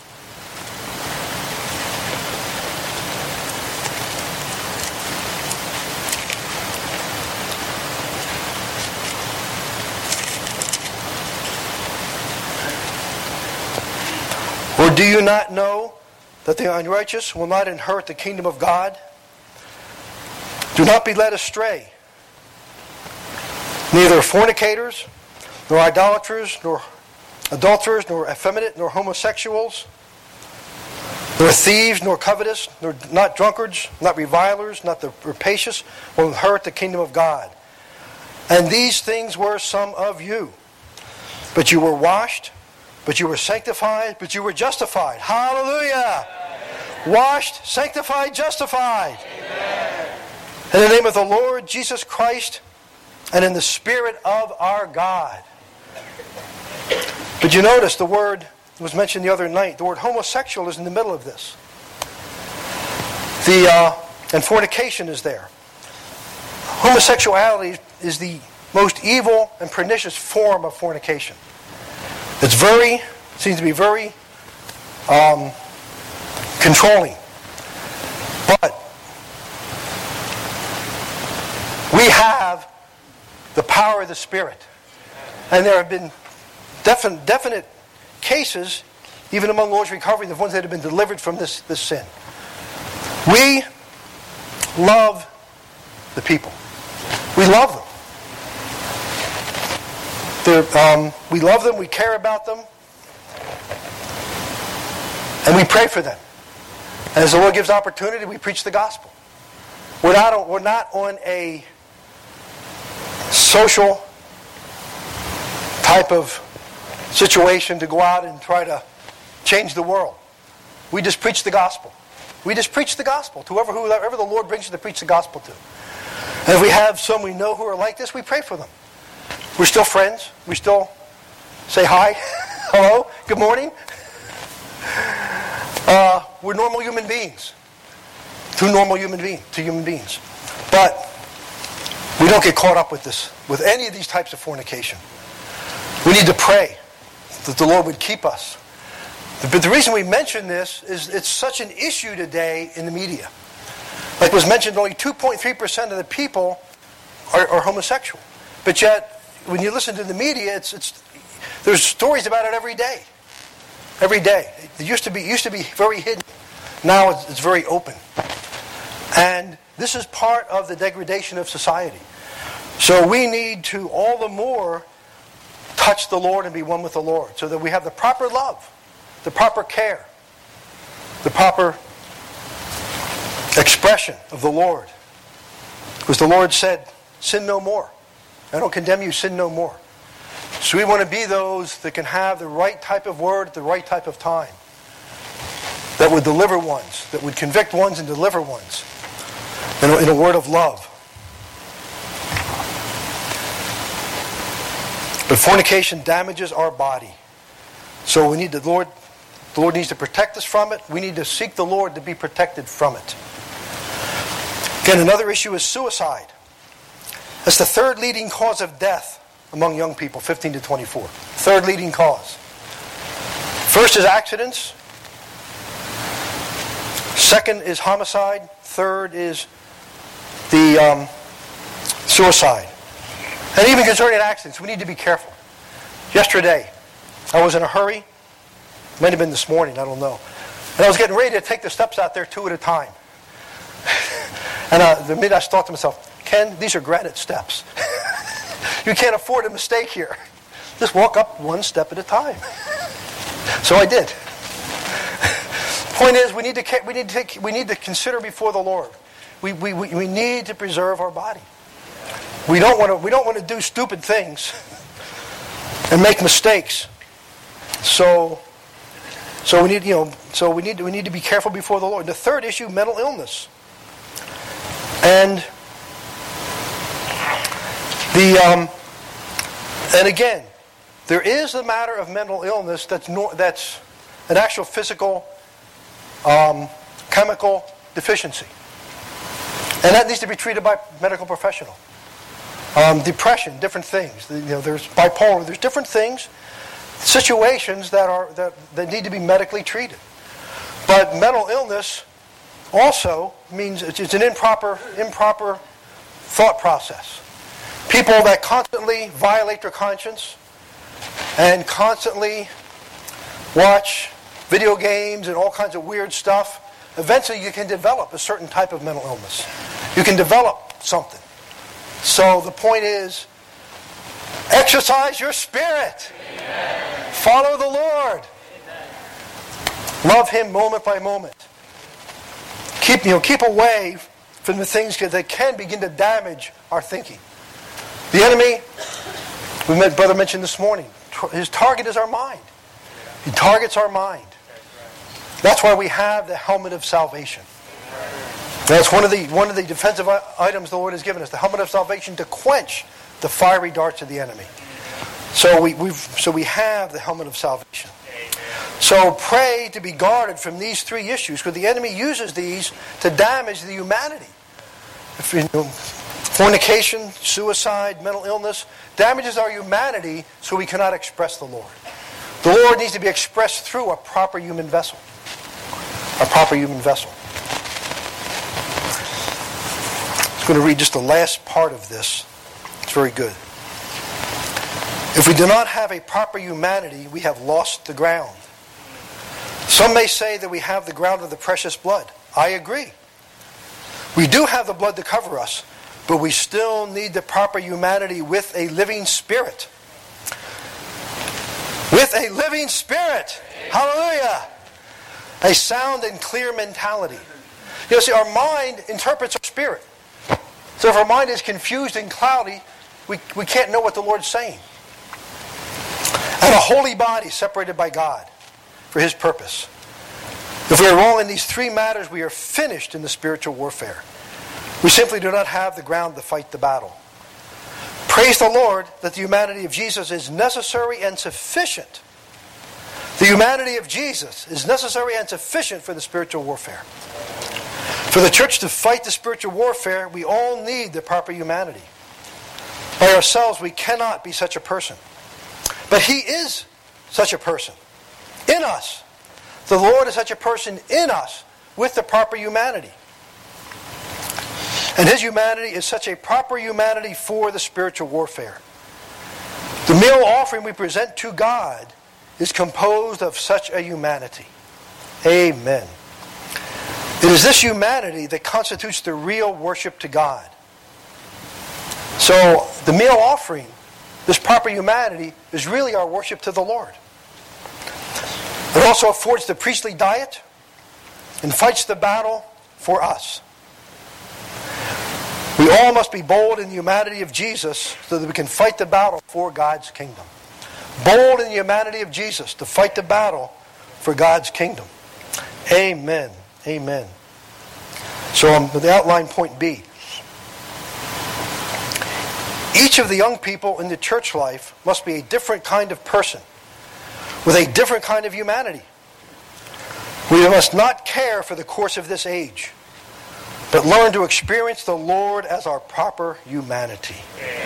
Or do you not know that the unrighteous will not inherit the kingdom of God? Do not be led astray. Neither fornicators, nor idolaters, nor adulterers, nor effeminate, nor homosexuals, nor thieves, nor covetous, nor not drunkards, not revilers, not the rapacious, will inherit the kingdom of God. And these things were some of you. But you were washed, but you were sanctified, but you were justified. Hallelujah! Amen. Washed, sanctified, justified. Amen. In the name of the Lord Jesus Christ and in the Spirit of our God. But you notice the word was mentioned the other night. The word homosexual is in the middle of this. The uh, and fornication is there. Homosexuality is the most evil and pernicious form of fornication. It's very, seems to be very um, controlling. But we have the power of the Spirit. And there have been definite, definite cases, even among Lord's recovery, the ones that have been delivered from this, this sin. We love the people. We love them. Um, we love them, we care about them, and we pray for them. And as the Lord gives opportunity, we preach the gospel. We're not, we're not on a social type of situation to go out and try to change the world. We just preach the gospel. We just preach the gospel to whoever, whoever the Lord brings you to preach the gospel to. And if we have some we know who are like this, we pray for them. We're still friends. We still say hi, hello, good morning. Uh, we're normal human beings. Two normal human beings, two human beings. But we don't get caught up with this, with any of these types of fornication. We need to pray that the Lord would keep us. But the reason we mention this is it's such an issue today in the media. Like was mentioned, only two point three percent of the people are, are homosexual. But yet, when you listen to the media, it's it's there's stories about it every day. Every day. It used to be used to be very hidden. Now it's, it's very open. And this is part of the degradation of society. So we need to all the more touch the Lord and be one with the Lord, so that we have the proper love, the proper care, the proper expression of the Lord. Because the Lord said, sin no more. I don't condemn you, sin no more. So we want to be those that can have the right type of word at the right type of time. That would deliver ones, that would convict ones and deliver ones in a, in a word of love. But fornication damages our body. So we need the Lord, the Lord needs to protect us from it. We need to seek the Lord to be protected from it. Again, another issue is suicide. That's the third leading cause of death among young people, fifteen to twenty-four. Third leading cause. First is accidents. Second is homicide. Third is the um, suicide. And even concerning accidents, we need to be careful. Yesterday, I was in a hurry. It might have been this morning, I don't know. And I was getting ready to take the steps out there two at a time. And uh, the minute I thought to myself, Ken, these are granite steps. You can't afford a mistake here. Just walk up one step at a time. So I did. Point is, we need to we need to take, we need to consider before the Lord. We we we, we need to preserve our body. We don't want to we don't want to do stupid things and make mistakes. So so we need you know so we need we need to be careful before the Lord. The third issue, mental illness. And the um, and again, there is a matter of mental illness that's no, that's an actual physical um, chemical deficiency, and that needs to be treated by a medical professional. Um, depression, different things. You know, there's bipolar. There's different things, situations that are that, that need to be medically treated. But mental illness also means it's an improper improper thought process. People that constantly violate their conscience and constantly watch video games and all kinds of weird stuff, eventually you can develop a certain type of mental illness. You can develop something. So the point is, exercise your spirit. Amen. Follow the Lord. Amen. Love Him moment by moment. Keep, you know, keep away from the things that can begin to damage our thinking. The enemy, we met, brother mentioned this morning, his target is our mind. He targets our mind. That's why we have the helmet of salvation. That's one of the one of the defensive items the Lord has given us, the helmet of salvation, to quench the fiery darts of the enemy. So we we've, so we have the helmet of salvation. So pray to be guarded from these three issues, because the enemy uses these to damage the humanity. If, you know, fornication, suicide, mental illness damages our humanity, so we cannot express the Lord. The Lord needs to be expressed through a proper human vessel. A proper human vessel. I'm going to read just the last part of this. It's very good. If we do not have a proper humanity, we have lost the ground. Some may say that we have the ground of the precious blood. I agree. We do have the blood to cover us, but we still need the proper humanity with a living spirit. With a living spirit. Hallelujah. A sound and clear mentality. You know, see, our mind interprets our spirit. So if our mind is confused and cloudy, we, we can't know what the Lord's saying. And a holy body separated by God for His purpose. If we are wrong in these three matters, we are finished in the spiritual warfare. We simply do not have the ground to fight the battle. Praise the Lord that the humanity of Jesus is necessary and sufficient. The humanity of Jesus is necessary and sufficient for the spiritual warfare. For the church to fight the spiritual warfare, we all need the proper humanity. By ourselves, we cannot be such a person. But He is such a person in us. The Lord is such a person in us with the proper humanity. And His humanity is such a proper humanity for the spiritual warfare. The meal offering we present to God is composed of such a humanity. Amen. It is this humanity that constitutes the real worship to God. So the meal offering, this proper humanity, is really our worship to the Lord. It also affords the priestly diet and fights the battle for us. We all must be bold in the humanity of Jesus so that we can fight the battle for God's kingdom. Bold in the humanity of Jesus to fight the battle for God's kingdom. Amen. Amen. So um, the outline point B. Each of the young people in the church life must be a different kind of person with a different kind of humanity. We must not care for the course of this age, but learn to experience the Lord as our proper humanity.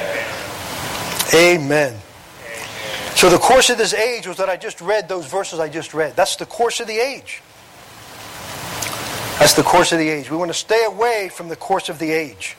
Amen. Amen. So the course of this age was that I just read those verses I just read. That's the course of the age. That's the course of the age. We want to stay away from the course of the age.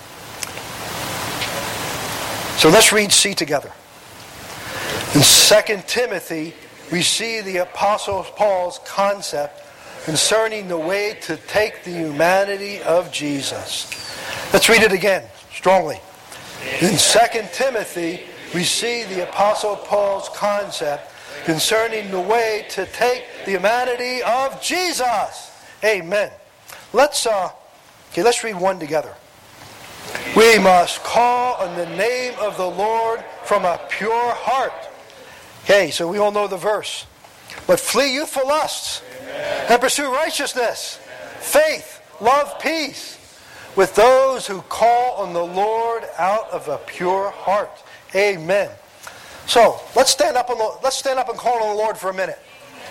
So let's read C together. In Second Timothy, we see the Apostle Paul's concept concerning the way to take the humanity of Jesus. Let's read it again, strongly. In Second Timothy, we see the Apostle Paul's concept concerning the way to take the humanity of Jesus. Amen. Let's uh, okay. Let's read one together. We must call on the name of the Lord from a pure heart. Okay, so we all know the verse. But flee youthful lusts, Amen. And pursue righteousness, Amen. Faith, love, peace, with those who call on the Lord out of a pure heart. Amen. So let's stand up and let's stand up and call on the Lord for a minute.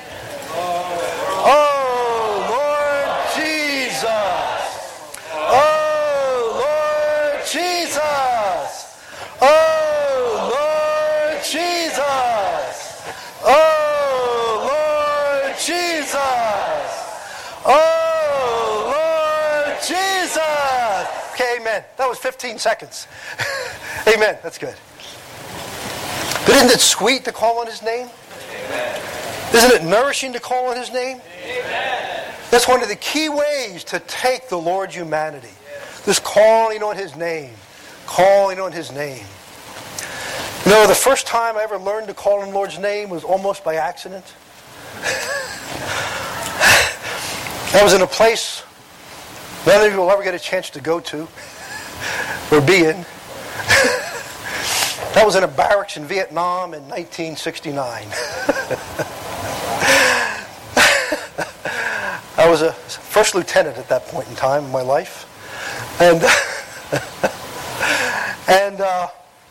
Oh. Jesus! Oh, Lord Jesus! Oh, Lord Jesus! Oh, Lord Jesus! Okay, amen. That was fifteen seconds. Amen. That's good. But isn't it sweet to call on His name? Amen. Isn't it nourishing to call on His name? Amen. That's one of the key ways to take the Lord's humanity. Just calling on His name. Calling on His name. You know, the first time I ever learned to call on the Lord's name was almost by accident. I was in a place none of you will ever get a chance to go to or be in. That was in a barracks in Vietnam in nineteen sixty-nine. I was a first lieutenant at that point in time in my life. And and uh,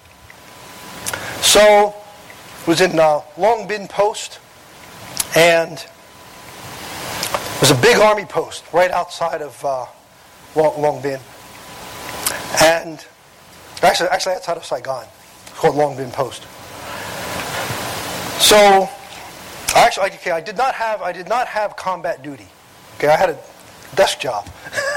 so was in uh, Long Binh Post, and it was a big army post right outside of uh, Long, Long Binh, and actually actually outside of Saigon. It's called Long Binh Post. So actually, okay, I did not have I did not have combat duty. Okay, I had a desk job.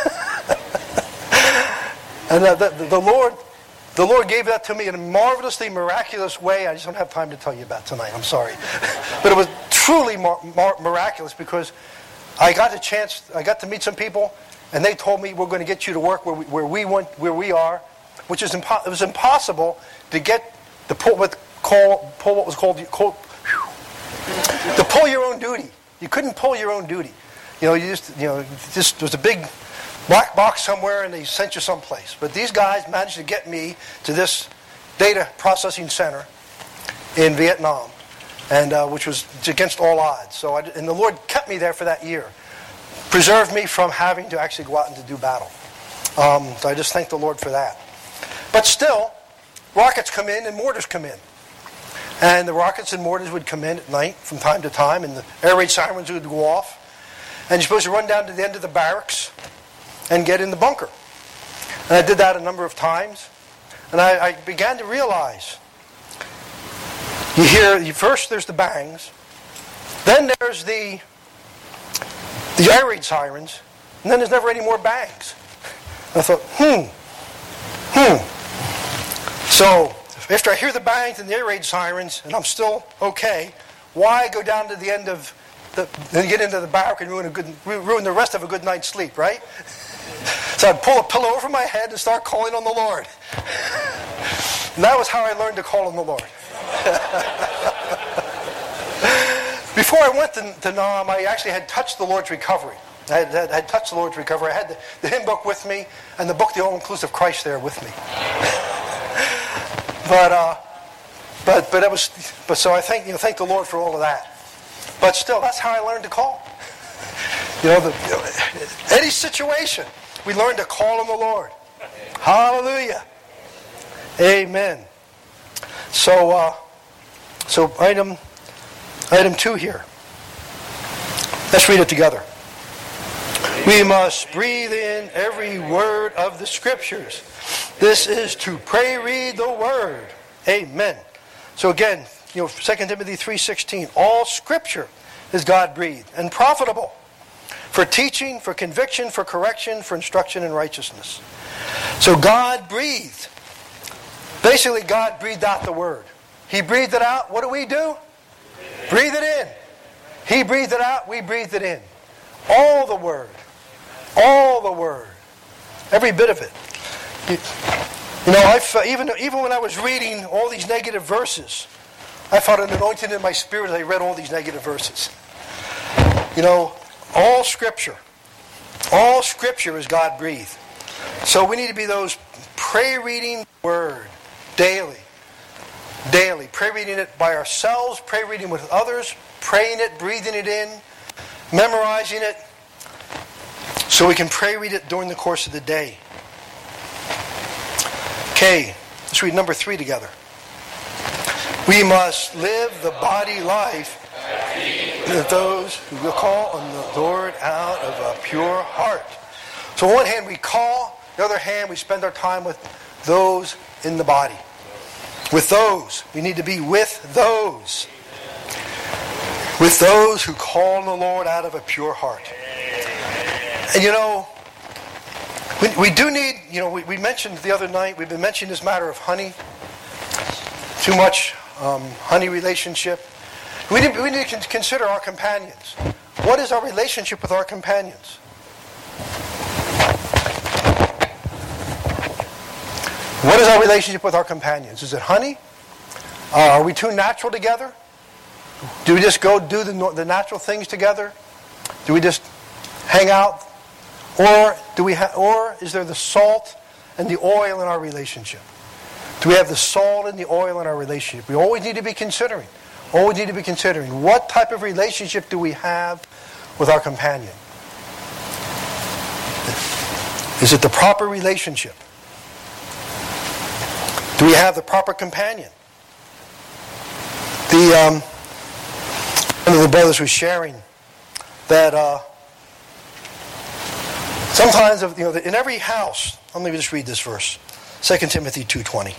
And the, the, the Lord, the Lord gave that to me in a marvelously miraculous way. I just don't have time to tell you about tonight. I'm sorry, but it was truly mar- mar- miraculous because I got the chance. I got to meet some people, and they told me we're going to get you to work where we, where we want, where we are, which is impo- it was impossible to get to pull what call pull what was called call, to pull your own duty. You couldn't pull your own duty. You know, you just you know just there was a big black box somewhere and they sent you someplace. But these guys managed to get me to this data processing center in Vietnam, and uh, which was against all odds. So, I, and the Lord kept me there for that year, preserved me from having to actually go out and to do battle. Um, so I just thank the Lord for that. But still, rockets come in and mortars come in. And the rockets and mortars would come in at night from time to time, and the air raid sirens would go off. And you're supposed to run down to the end of the barracks and get in the bunker. And I did that a number of times. And I, I began to realize, you hear, first there's the bangs, then there's the, the air raid sirens, and then there's never any more bangs. And I thought, hmm, hmm. So, after I hear the bangs and the air raid sirens, and I'm still okay, why go down to the end of the, and get into the barrack and ruin a good, ruin the rest of a good night's sleep, right? So I'd pull a pillow over my head and start calling on the Lord. And that was how I learned to call on the Lord. Before I went to, to Nam, I actually had touched the Lord's recovery. I had, had, had touched the Lord's recovery. I had the, the hymn book with me and the book, The All-Inclusive Christ, there with me. But, uh, but, but it was, but so I thank you know, thank the Lord for all of that. But still, that's how I learned to call. You know, the, you know, any situation, we learn to call on the Lord. Hallelujah. Amen. So, uh, so item, item two here. Let's read it together. We must breathe in every word of the Scriptures. This is to pray, read the Word. Amen. So again, you know, Second Timothy three sixteen. All Scripture is God-breathed and profitable for teaching, for conviction, for correction, for instruction in righteousness. So God breathed. Basically, God breathed out the Word. He breathed it out. What do we do? Breathe it in. He breathed it out. We breathed it in. All the Word. All the Word. Every bit of it. You, you know, I felt, even, even when I was reading all these negative verses, I felt an anointing in my spirit as I read all these negative verses. You know, all Scripture, all Scripture is God-breathed. So we need to be those pray-reading Word daily. Daily. Pray-reading it by ourselves, pray-reading with others, praying it, breathing it in, memorizing it, so we can pray-read it during the course of the day. Okay, let's read number three together. We must live the body life of those who will call on the Lord out of a pure heart. So on one hand we call, the other hand we spend our time with those in the body. With those. We need to be with those. With those who call on the Lord out of a pure heart. And you know, we, we do need, you know, we, we mentioned the other night, we've been mentioning this matter of honey. Too much um, honey relationship. We need, we need to consider our companions. What is our relationship with our companions? What is our relationship with our companions? Is it honey? Uh, are we too natural together? Do we just go do the, the natural things together? Do we just hang out? Or do we ha- or is there the salt and the oil in our relationship? Do we have the salt and the oil in our relationship? We always need to be considering. Always need to be considering what type of relationship do we have with our companion? Is it the proper relationship? Do we have the proper companion? The um, one of the brothers was sharing that uh, sometimes, you know, in every house. Let me just read this verse, Second Timothy two twenty.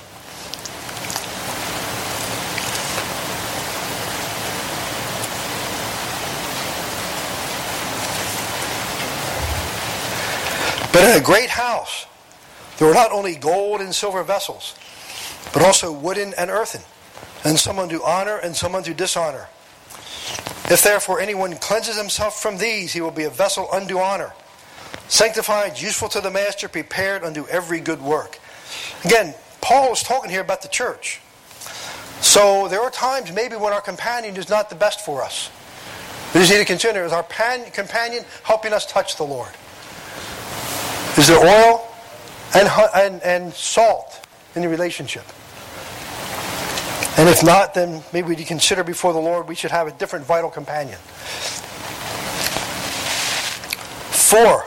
But in a great house, there were not only gold and silver vessels, but also wooden and earthen, and some unto honor and some unto dishonor. If therefore anyone cleanses himself from these, he will be a vessel unto honor, sanctified, useful to the master, prepared unto every good work. Again, Paul is talking here about the church. So there are times maybe when our companion is not the best for us. We just need to consider, is our pan- companion helping us touch the Lord? Is there oil and, and, and salt in the relationship? And if not, then maybe we consider before the Lord we should have a different vital companion. Four,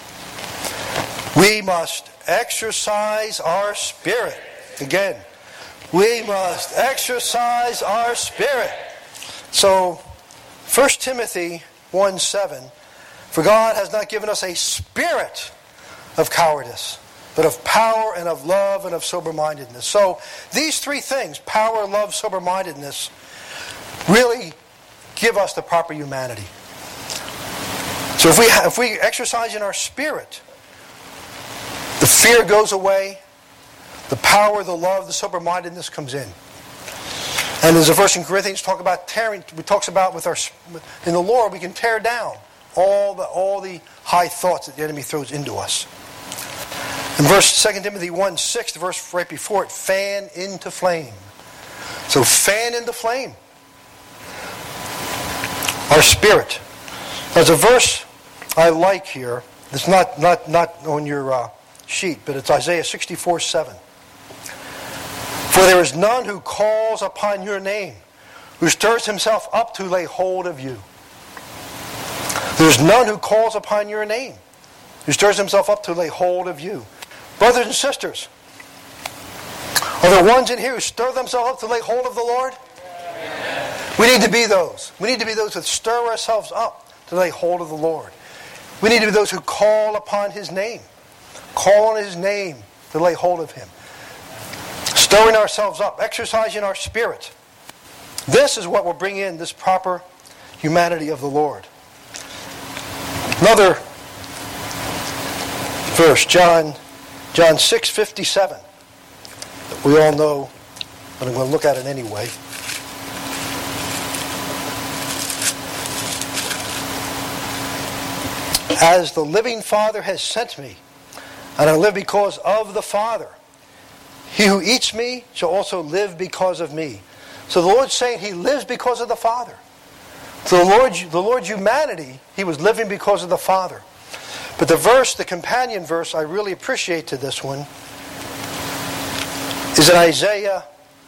we must exercise our spirit. Again, we must exercise our spirit. So, First Timothy one seven, for God has not given us a spirit of cowardice, but of power and of love and of sober-mindedness. So these three things, power, love, sober-mindedness, really give us the proper humanity. So if we if we exercise in our spirit, the fear goes away, the power, the love, the sober-mindedness comes in. And as the verse in Corinthians talk about tearing, it talks about with our in the Lord we can tear down all the all the high thoughts that the enemy throws into us. In verse Second Timothy one six, the verse right before it, fan into flame. So fan into flame our spirit. There's a verse I like here. It's not not not on your uh, sheet, but it's Isaiah sixty-four seven. For there is none who calls upon your name, who stirs himself up to lay hold of you. There's none who calls upon your name, who stirs himself up to lay hold of you. Brothers and sisters, are there ones in here who stir themselves up to lay hold of the Lord? Amen. We need to be those. We need to be those that stir ourselves up to lay hold of the Lord. We need to be those who call upon His name. Call on His name to lay hold of Him. Stirring ourselves up, exercising our spirit. This is what will bring in this proper humanity of the Lord. Another verse, John, John six fifty-seven. We all know, but I'm going to look at it anyway. As the living Father has sent me, and I live because of the Father, he who eats me shall also live because of me. So the Lord's saying He lives because of the Father. So the Lord, the Lord's humanity, He was living because of the Father. But the verse, the companion verse, I really appreciate to this one, is in Isaiah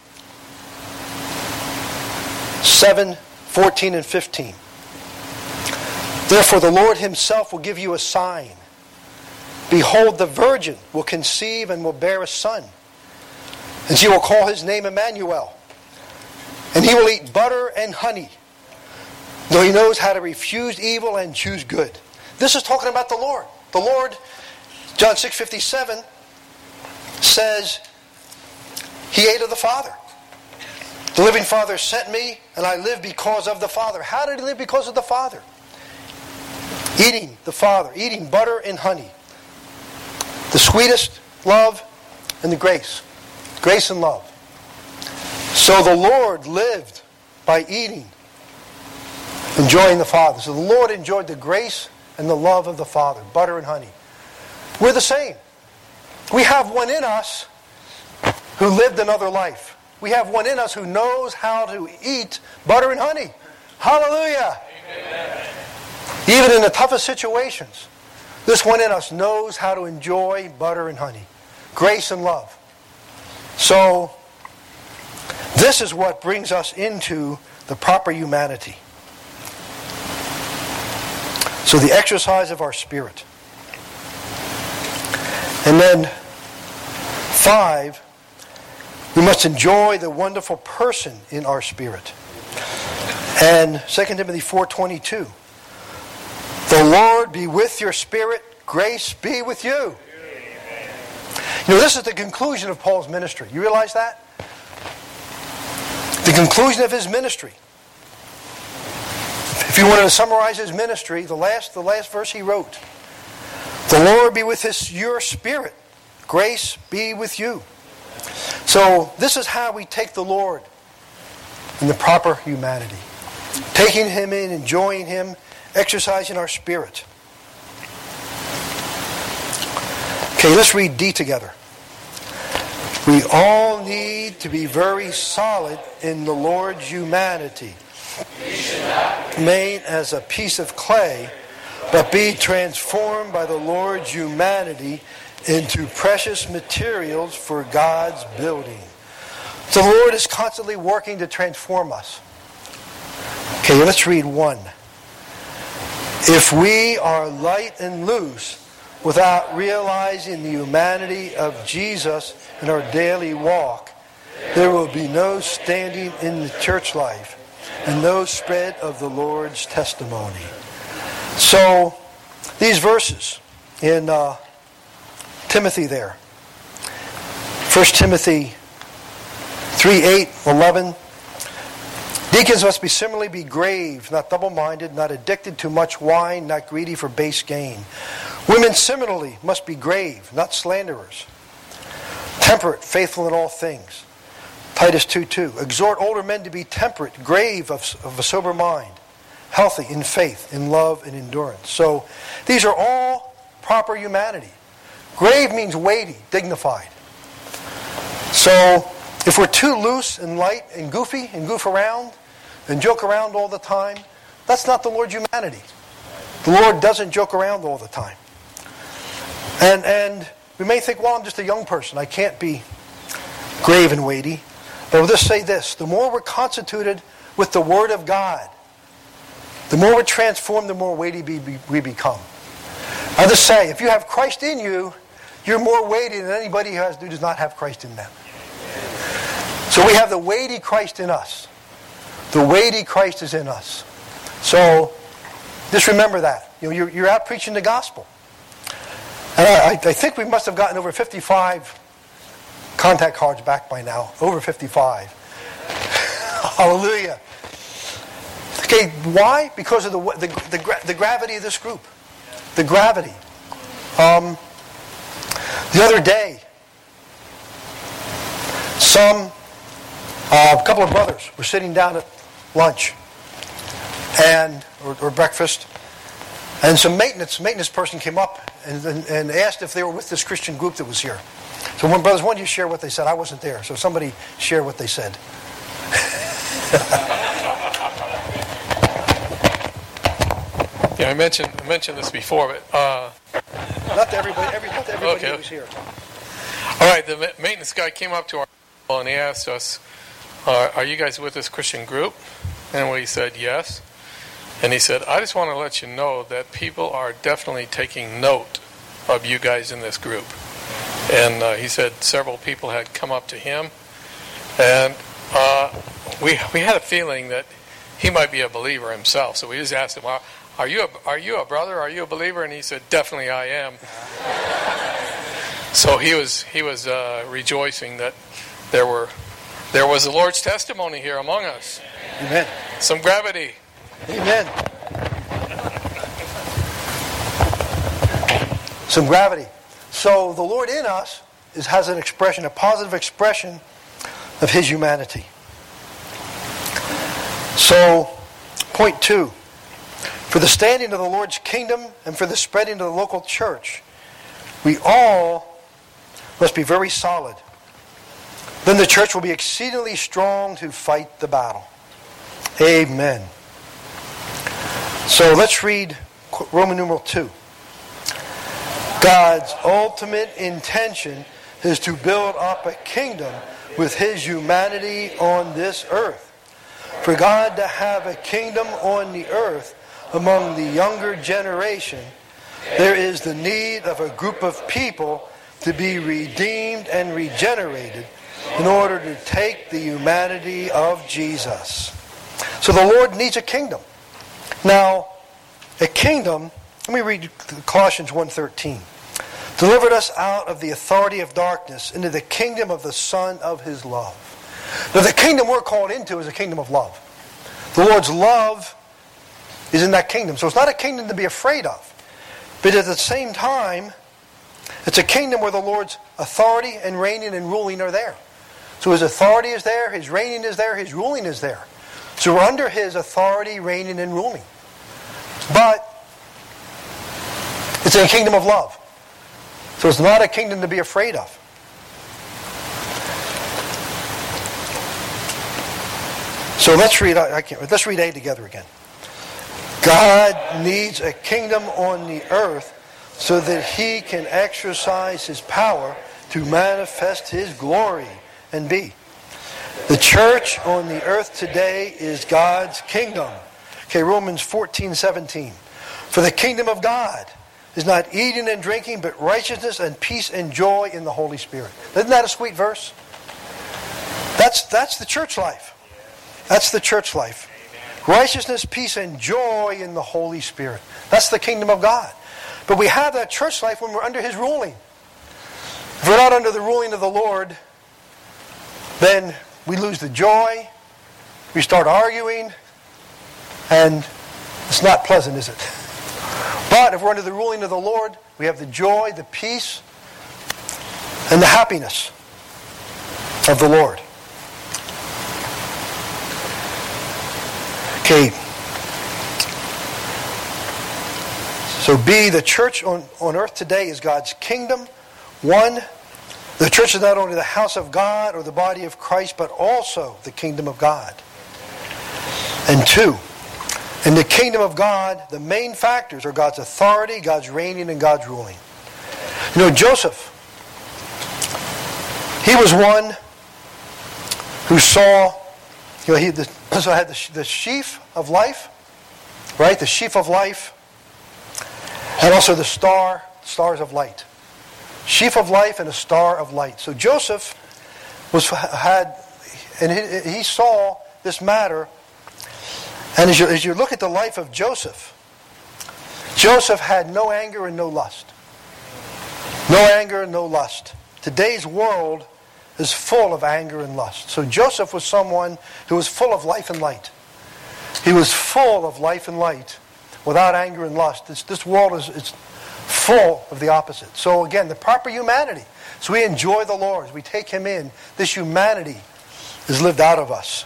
seven fourteen and fifteen. Therefore the Lord Himself will give you a sign. Behold, the virgin will conceive and will bear a son. And she will call his name Emmanuel. And he will eat butter and honey, though he knows how to refuse evil and choose good. This is talking about the Lord. The Lord, John six fifty-seven, says, He ate of the Father. The living Father sent me, and I live because of the Father. How did He live because of the Father? Eating the Father, eating butter and honey. The sweetest love and the grace. Grace and love. So the Lord lived by eating, enjoying the Father. So the Lord enjoyed the grace and the love of the Father, butter and honey. We're the same. We have one in us who lived another life. We have one in us who knows how to eat butter and honey. Hallelujah. Amen. Even in the toughest situations, this one in us knows how to enjoy butter and honey, grace and love. So, this is what brings us into the proper humanity. So the exercise of our spirit. And then, five, we must enjoy the wonderful person in our spirit. And Second Timothy four twenty-two. The Lord be with your spirit, grace be with you. You know, this is the conclusion of Paul's ministry. You realize that? The conclusion of his ministry. If you wanted to summarize his ministry, the last, the last verse he wrote, the Lord be with his, your spirit, grace be with you. So this is how we take the Lord in the proper humanity. Taking Him in, enjoying Him, exercising our spirit. Okay, let's read D together. We all need to be very solid in the Lord's humanity. Made as a piece of clay, but be transformed by the Lord's humanity into precious materials for God's building. So the Lord is constantly working to transform us. Okay, let's read one. If we are light and loose without realizing the humanity of Jesus in our daily walk, there will be no standing in the church life and no spread of the Lord's testimony. So, these verses in uh, Timothy there. First Timothy three, eight, eleven. Deacons must be similarly be grave, not double-minded, not addicted to much wine, not greedy for base gain. Women similarly must be grave, not slanderers. Temperate, faithful in all things. Titus two two. Exhort older men to be temperate, grave, of, of a sober mind, healthy in faith, in love, and endurance. So these are all proper humanity. Grave means weighty, dignified. So if we're too loose and light and goofy and goof around and joke around all the time, that's not the Lord's humanity. The Lord doesn't joke around all the time. And and we may think, well, I'm just a young person. I can't be grave and weighty. But we'll just say this. The more we're constituted with the Word of God, the more we're transformed, the more weighty we become. I'll just say, if you have Christ in you, you're more weighty than anybody who, has, who does not have Christ in them. So we have the weighty Christ in us. The weighty Christ is in us. So just remember that. You know, you're, you're out preaching the gospel. And I, I think we must have gotten over fifty-five contact cards back by now. Over fifty-five. Hallelujah. Okay, why? Because of the, the, the, the gravity of this group. The gravity. Um, the other day, some, uh, a couple of brothers were sitting down at lunch and or, or breakfast, and some maintenance maintenance person came up and, and, and asked if they were with this Christian group that was here. So one brothers, why don't you share what they said? I wasn't there, so somebody share what they said. Yeah, I mentioned I mentioned this before, but uh, not everybody, every, not everybody okay. was here. All right, the maintenance guy came up to our table and he asked us, uh, "Are you guys with this Christian group?" And we said yes. And he said, "I just want to let you know that people are definitely taking note of you guys in this group." And uh, he said several people had come up to him, and uh, we we had a feeling that he might be a believer himself. So we just asked him, well, Are you a, are you a brother? Are you a believer? And he said, "Definitely I am." So he was he was uh, rejoicing that there were there was the Lord's testimony here among us. Amen. Some gravity. Amen. Some gravity. So the Lord in us is has an expression, a positive expression of His humanity. So, point two. For the standing of the Lord's kingdom and for the spreading of the local church, we all must be very solid. Then the church will be exceedingly strong to fight the battle. Amen. So let's read Roman numeral two. God's ultimate intention is to build up a kingdom with His humanity on this earth. For God to have a kingdom on the earth among the younger generation, there is the need of a group of people to be redeemed and regenerated in order to take the humanity of Jesus. So the Lord needs a kingdom. Now, a kingdom, let me read Colossians one thirteen. Delivered us out of the authority of darkness into the kingdom of the Son of His love. Now the kingdom we're called into is a kingdom of love. The Lord's love is in that kingdom. So it's not a kingdom to be afraid of. But at the same time, it's a kingdom where the Lord's authority and reigning and ruling are there. So His authority is there, His reigning is there, His ruling is there. So we're under His authority, reigning, and ruling. But it's a kingdom of love. So it's not a kingdom to be afraid of. So let's read I can't, let's read A together again. God needs a kingdom on the earth so that he can exercise his power to manifest his glory. And B, the church on the earth today is God's kingdom. Okay, Romans fourteen seventeen. For the kingdom of God is not eating and drinking, but righteousness and peace and joy in the Holy Spirit. Isn't that a sweet verse? That's, that's the church life. That's the church life. Righteousness, peace, and joy in the Holy Spirit. That's the kingdom of God. But we have that church life when we're under his ruling. If we're not under the ruling of the Lord, then we lose the joy, we start arguing, and it's not pleasant, is it? But if we're under the ruling of the Lord, we have the joy, the peace, and the happiness of the Lord. Okay. So B, the church on, on earth today is God's kingdom. One, the church is not only the house of God or the body of Christ, but also the kingdom of God. And two, in the kingdom of God, the main factors are God's authority, God's reigning, and God's ruling. You know, Joseph, he was one who saw, you know, he the, so had the, the sheaf of life, right? The sheaf of life, and also the star, stars of light. Sheaf of life and a star of light. So Joseph was had, and he, he saw this matter. And as you, as you look at the life of Joseph, Joseph had no anger and no lust. No anger and no lust. Today's world is full of anger and lust. So Joseph was someone who was full of life and light. He was full of life and light without anger and lust. This, this world is it's full of the opposite. So again, the proper humanity. So we enjoy the Lord. As we take him in, this humanity is lived out of us.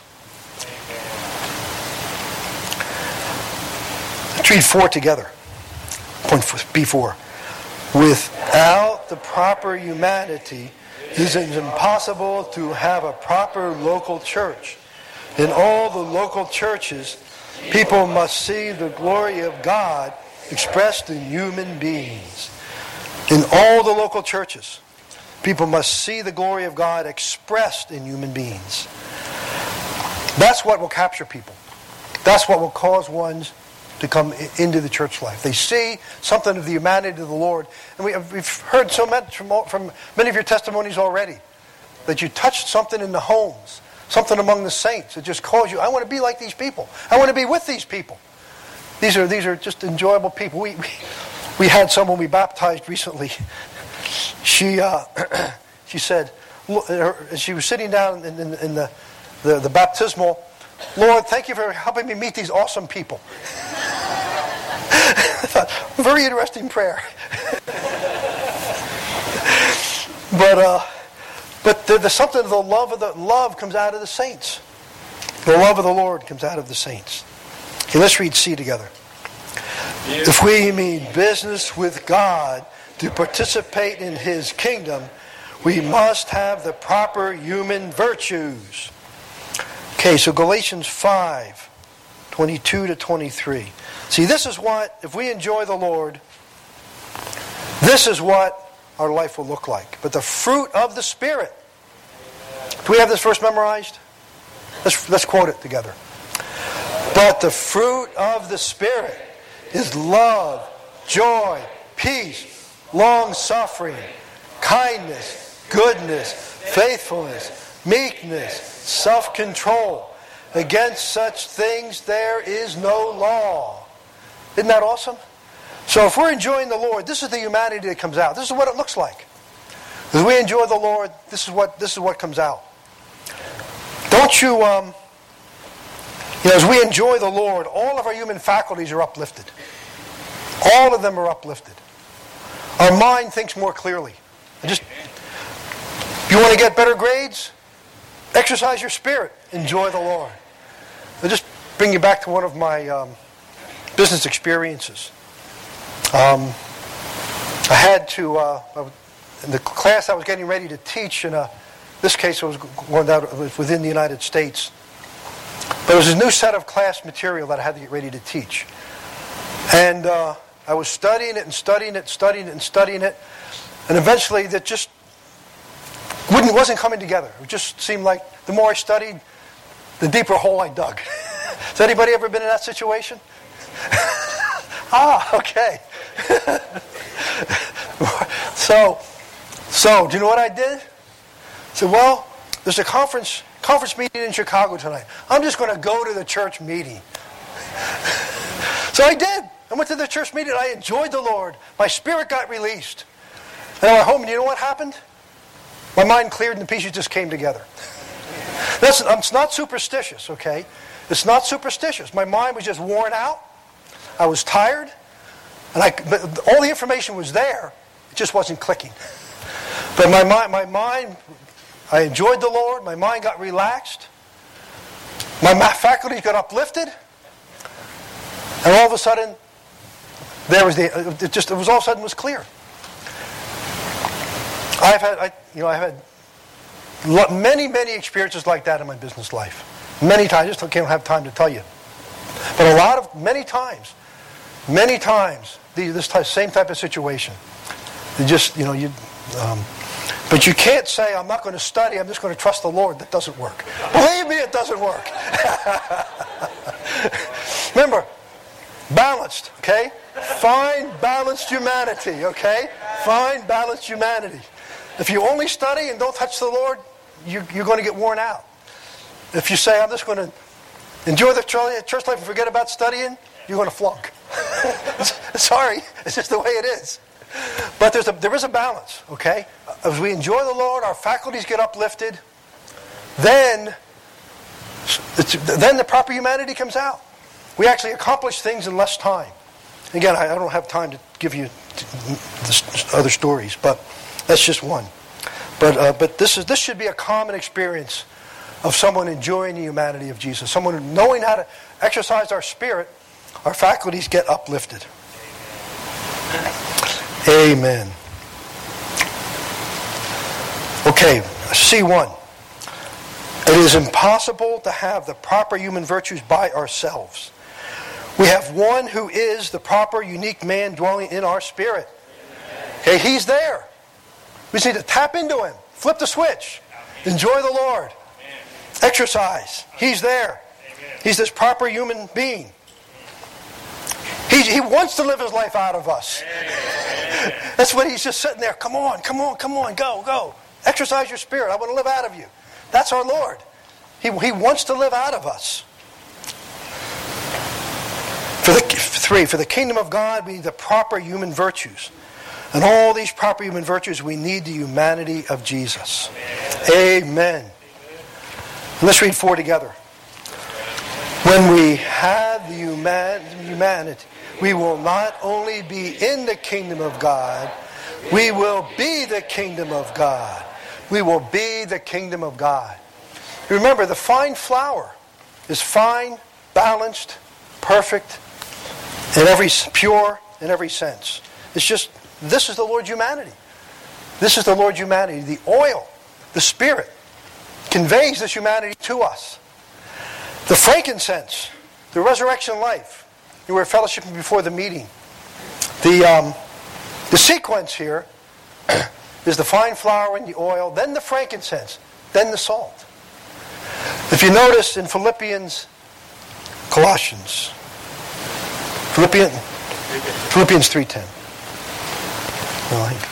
Let's read four together. Point B four. Without the proper humanity, it is impossible to have a proper local church. In all the local churches, people must see the glory of God expressed in human beings. In all the local churches, people must see the glory of God expressed in human beings. That's what will capture people. That's what will cause ones to come into the church life. They see something of the humanity of the Lord. And we, we've heard so much from, from many of your testimonies already, that you touched something in the homes, something among the saints. It just calls you, I want to be like these people. I want to be with these people. These are these are just enjoyable people. We we, we had someone we baptized recently. She uh, she said, she was sitting down in, in, in the, the, the baptismal, Lord, thank you for helping me meet these awesome people. I thought, very interesting prayer. but uh, but the, the something of the love of the love comes out of the saints. The love of the Lord comes out of the saints. Okay, let's read C together. If we mean business with God to participate in his kingdom, we must have the proper human virtues. Okay, so Galatians five, twenty-two to twenty-three. See, this is what, if we enjoy the Lord, this is what our life will look like. But the fruit of the Spirit. Do we have this verse memorized? Let's, let's quote it together. But the fruit of the Spirit is love, joy, peace, long-suffering, kindness, goodness, faithfulness, meekness, self-control. Against such things there is no law. Isn't that awesome? So if we're enjoying the Lord, this is the humanity that comes out. This is what it looks like. As we enjoy the Lord, this is what this is what comes out. Don't you, um, you know, as we enjoy the Lord, all of our human faculties are uplifted. All of them are uplifted. Our mind thinks more clearly. And just, you want to get better grades? Exercise your spirit. Enjoy the Lord. I'll just bring you back to one of my um, business experiences. Um, I had to, uh, in the class I was getting ready to teach, in a, this case it was going down, it was within the United States. But it was a new set of class material that I had to get ready to teach. And uh, I was studying it and studying it, studying it and studying it. And eventually that just wouldn't, wasn't coming together. It just seemed like the more I studied, the deeper hole I dug. Has anybody ever been in that situation? Ah, okay. so, so, do you know what I did? I said, well, there's a conference conference meeting in Chicago tonight. I'm just going to go to the church meeting. So I did. I went to the church meeting. I enjoyed the Lord. My spirit got released. And I went home, and you know what happened? My mind cleared, and the pieces just came together. That's, it's not superstitious, okay? It's not superstitious. My mind was just worn out. I was tired. And I, but all the information was there. It just wasn't clicking. But my mind, my mind, I enjoyed the Lord. My mind got relaxed. My faculties got uplifted. And all of a sudden, there was the, it just, it was all of a sudden was clear. I've had, I, you know, I've had many, many experiences like that in my business life. Many times. I just can't have time to tell you. But a lot of, many times, many times, this type, same type of situation. You just, you know, you, um, but you can't say, I'm not going to study, I'm just going to trust the Lord. That doesn't work. Believe me, it doesn't work. Remember, balanced, okay? Find balanced humanity, okay? Find balanced humanity. If you only study and don't touch the Lord, you, you're going to get worn out. If you say, I'm just going to enjoy the church life and forget about studying, you're going to flunk. Sorry, it's just the way it is. But there's a, there is a balance, okay? As we enjoy the Lord, our faculties get uplifted, then, then the proper humanity comes out. We actually accomplish things in less time. Again, I, I don't have time to give you the other stories, but that's just one. But uh, but this is this should be a common experience of someone enjoying the humanity of Jesus. Someone knowing how to exercise our spirit, our faculties get uplifted. Amen. Okay, C one. It is impossible to have the proper human virtues by ourselves. We have one who is the proper, unique man dwelling in our spirit. Okay, he's there. We just need to tap into him. Flip the switch. Enjoy the Lord. Exercise. He's there. He's this proper human being. He, he wants to live his life out of us. That's what he's just sitting there. Come on, come on, come on, go, go. Exercise your spirit. I want to live out of you. That's our Lord. He, he wants to live out of us. For the, three, for the kingdom of God, we need the proper human virtues. And all these proper human virtues, we need the humanity of Jesus. Amen. Amen. Let's read four together. When we have the human, humanity, we will not only be in the kingdom of God, we will be the kingdom of God. We will be the kingdom of God. Remember, the fine flour is fine, balanced, perfect, in every pure in every sense. It's just, this is the Lord's humanity. This is the Lord's humanity. The oil, the Spirit, conveys this humanity to us. The frankincense, the resurrection life. You were fellowshipping before the meeting. The um, the sequence here is the fine flour and the oil, then the frankincense, then the salt. If you notice in Philippians, Colossians, Philippians, Philippians three ten. No, I think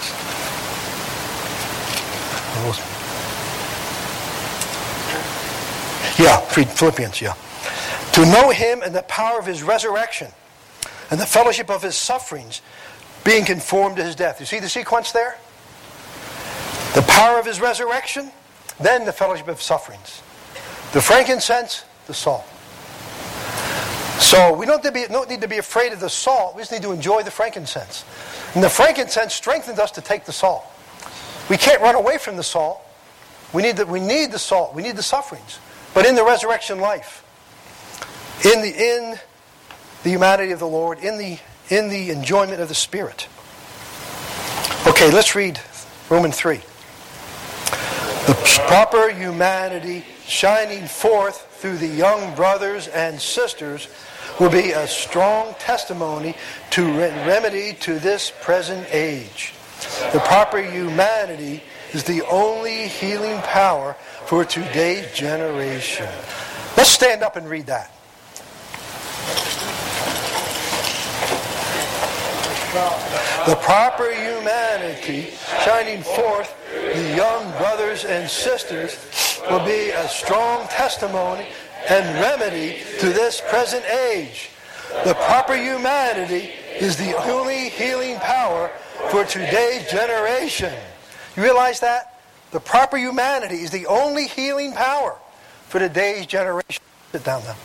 it's, yeah, Philippians, yeah. To know him and the power of his resurrection and the fellowship of his sufferings, being conformed to his death. You see the sequence there? The power of his resurrection, then the fellowship of sufferings. The frankincense, the salt. So we don't, to be, don't need to be afraid of the salt. We just need to enjoy the frankincense. And the frankincense strengthens us to take the salt. We can't run away from the salt. We need the, we need the salt. We need the sufferings. But in the resurrection life, in the in the humanity of the Lord, in the in the enjoyment of the Spirit. Okay, let's read Romans three. The proper humanity shining forth through the young brothers and sisters will be a strong testimony to re- remedy to this present age. The proper humanity is the only healing power for today's generation. Let's stand up and read that. The proper humanity shining forth, the young brothers and sisters, will be a strong testimony and remedy to this present age. The proper humanity is the only healing power for today's generation. You realize that? The proper humanity is the only healing power for today's generation. Sit down now.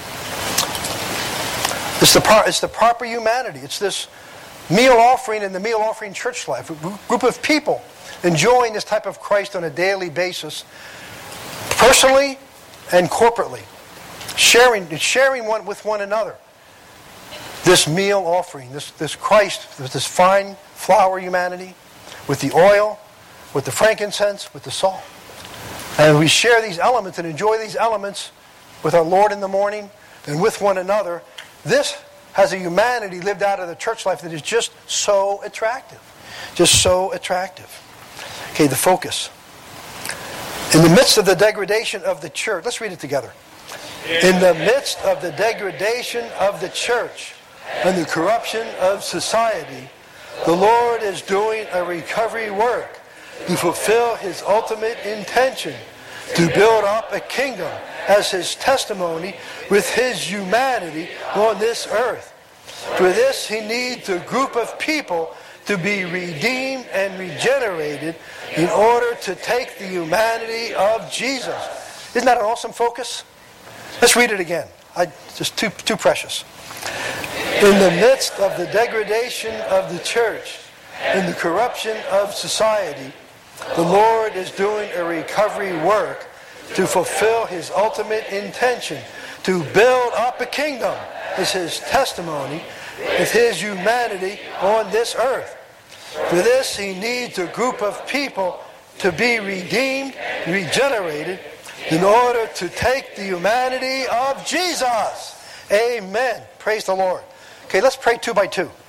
It's the, pro- it's the proper humanity. It's this meal offering in the meal offering church life. A group of people enjoying this type of Christ on a daily basis, personally and corporately, sharing sharing one with one another. This meal offering, this, this Christ, with this fine flour humanity, with the oil, with the frankincense, with the salt. And we share these elements and enjoy these elements with our Lord in the morning and with one another. This has a humanity lived out of the church life that is just so attractive. Just so attractive. Okay, the focus. In the midst of the degradation of the church, let's read it together. In the midst of the degradation of the church and the corruption of society, the Lord is doing a recovery work to fulfill His ultimate intention, to build up a kingdom as His testimony with His humanity on this earth. For this He needs a group of people to be redeemed and regenerated in order to take the humanity of Jesus. Isn't that an awesome focus? Let's read it again. I, just too, too precious. In the midst of the degradation of the church and the corruption of society, the Lord is doing a recovery work to fulfill His ultimate intention, to build up a kingdom as His testimony with His humanity on this earth. For this He needs a group of people to be redeemed, regenerated, in order to take the humanity of Jesus. Amen. Praise the Lord. Okay, let's pray two by two.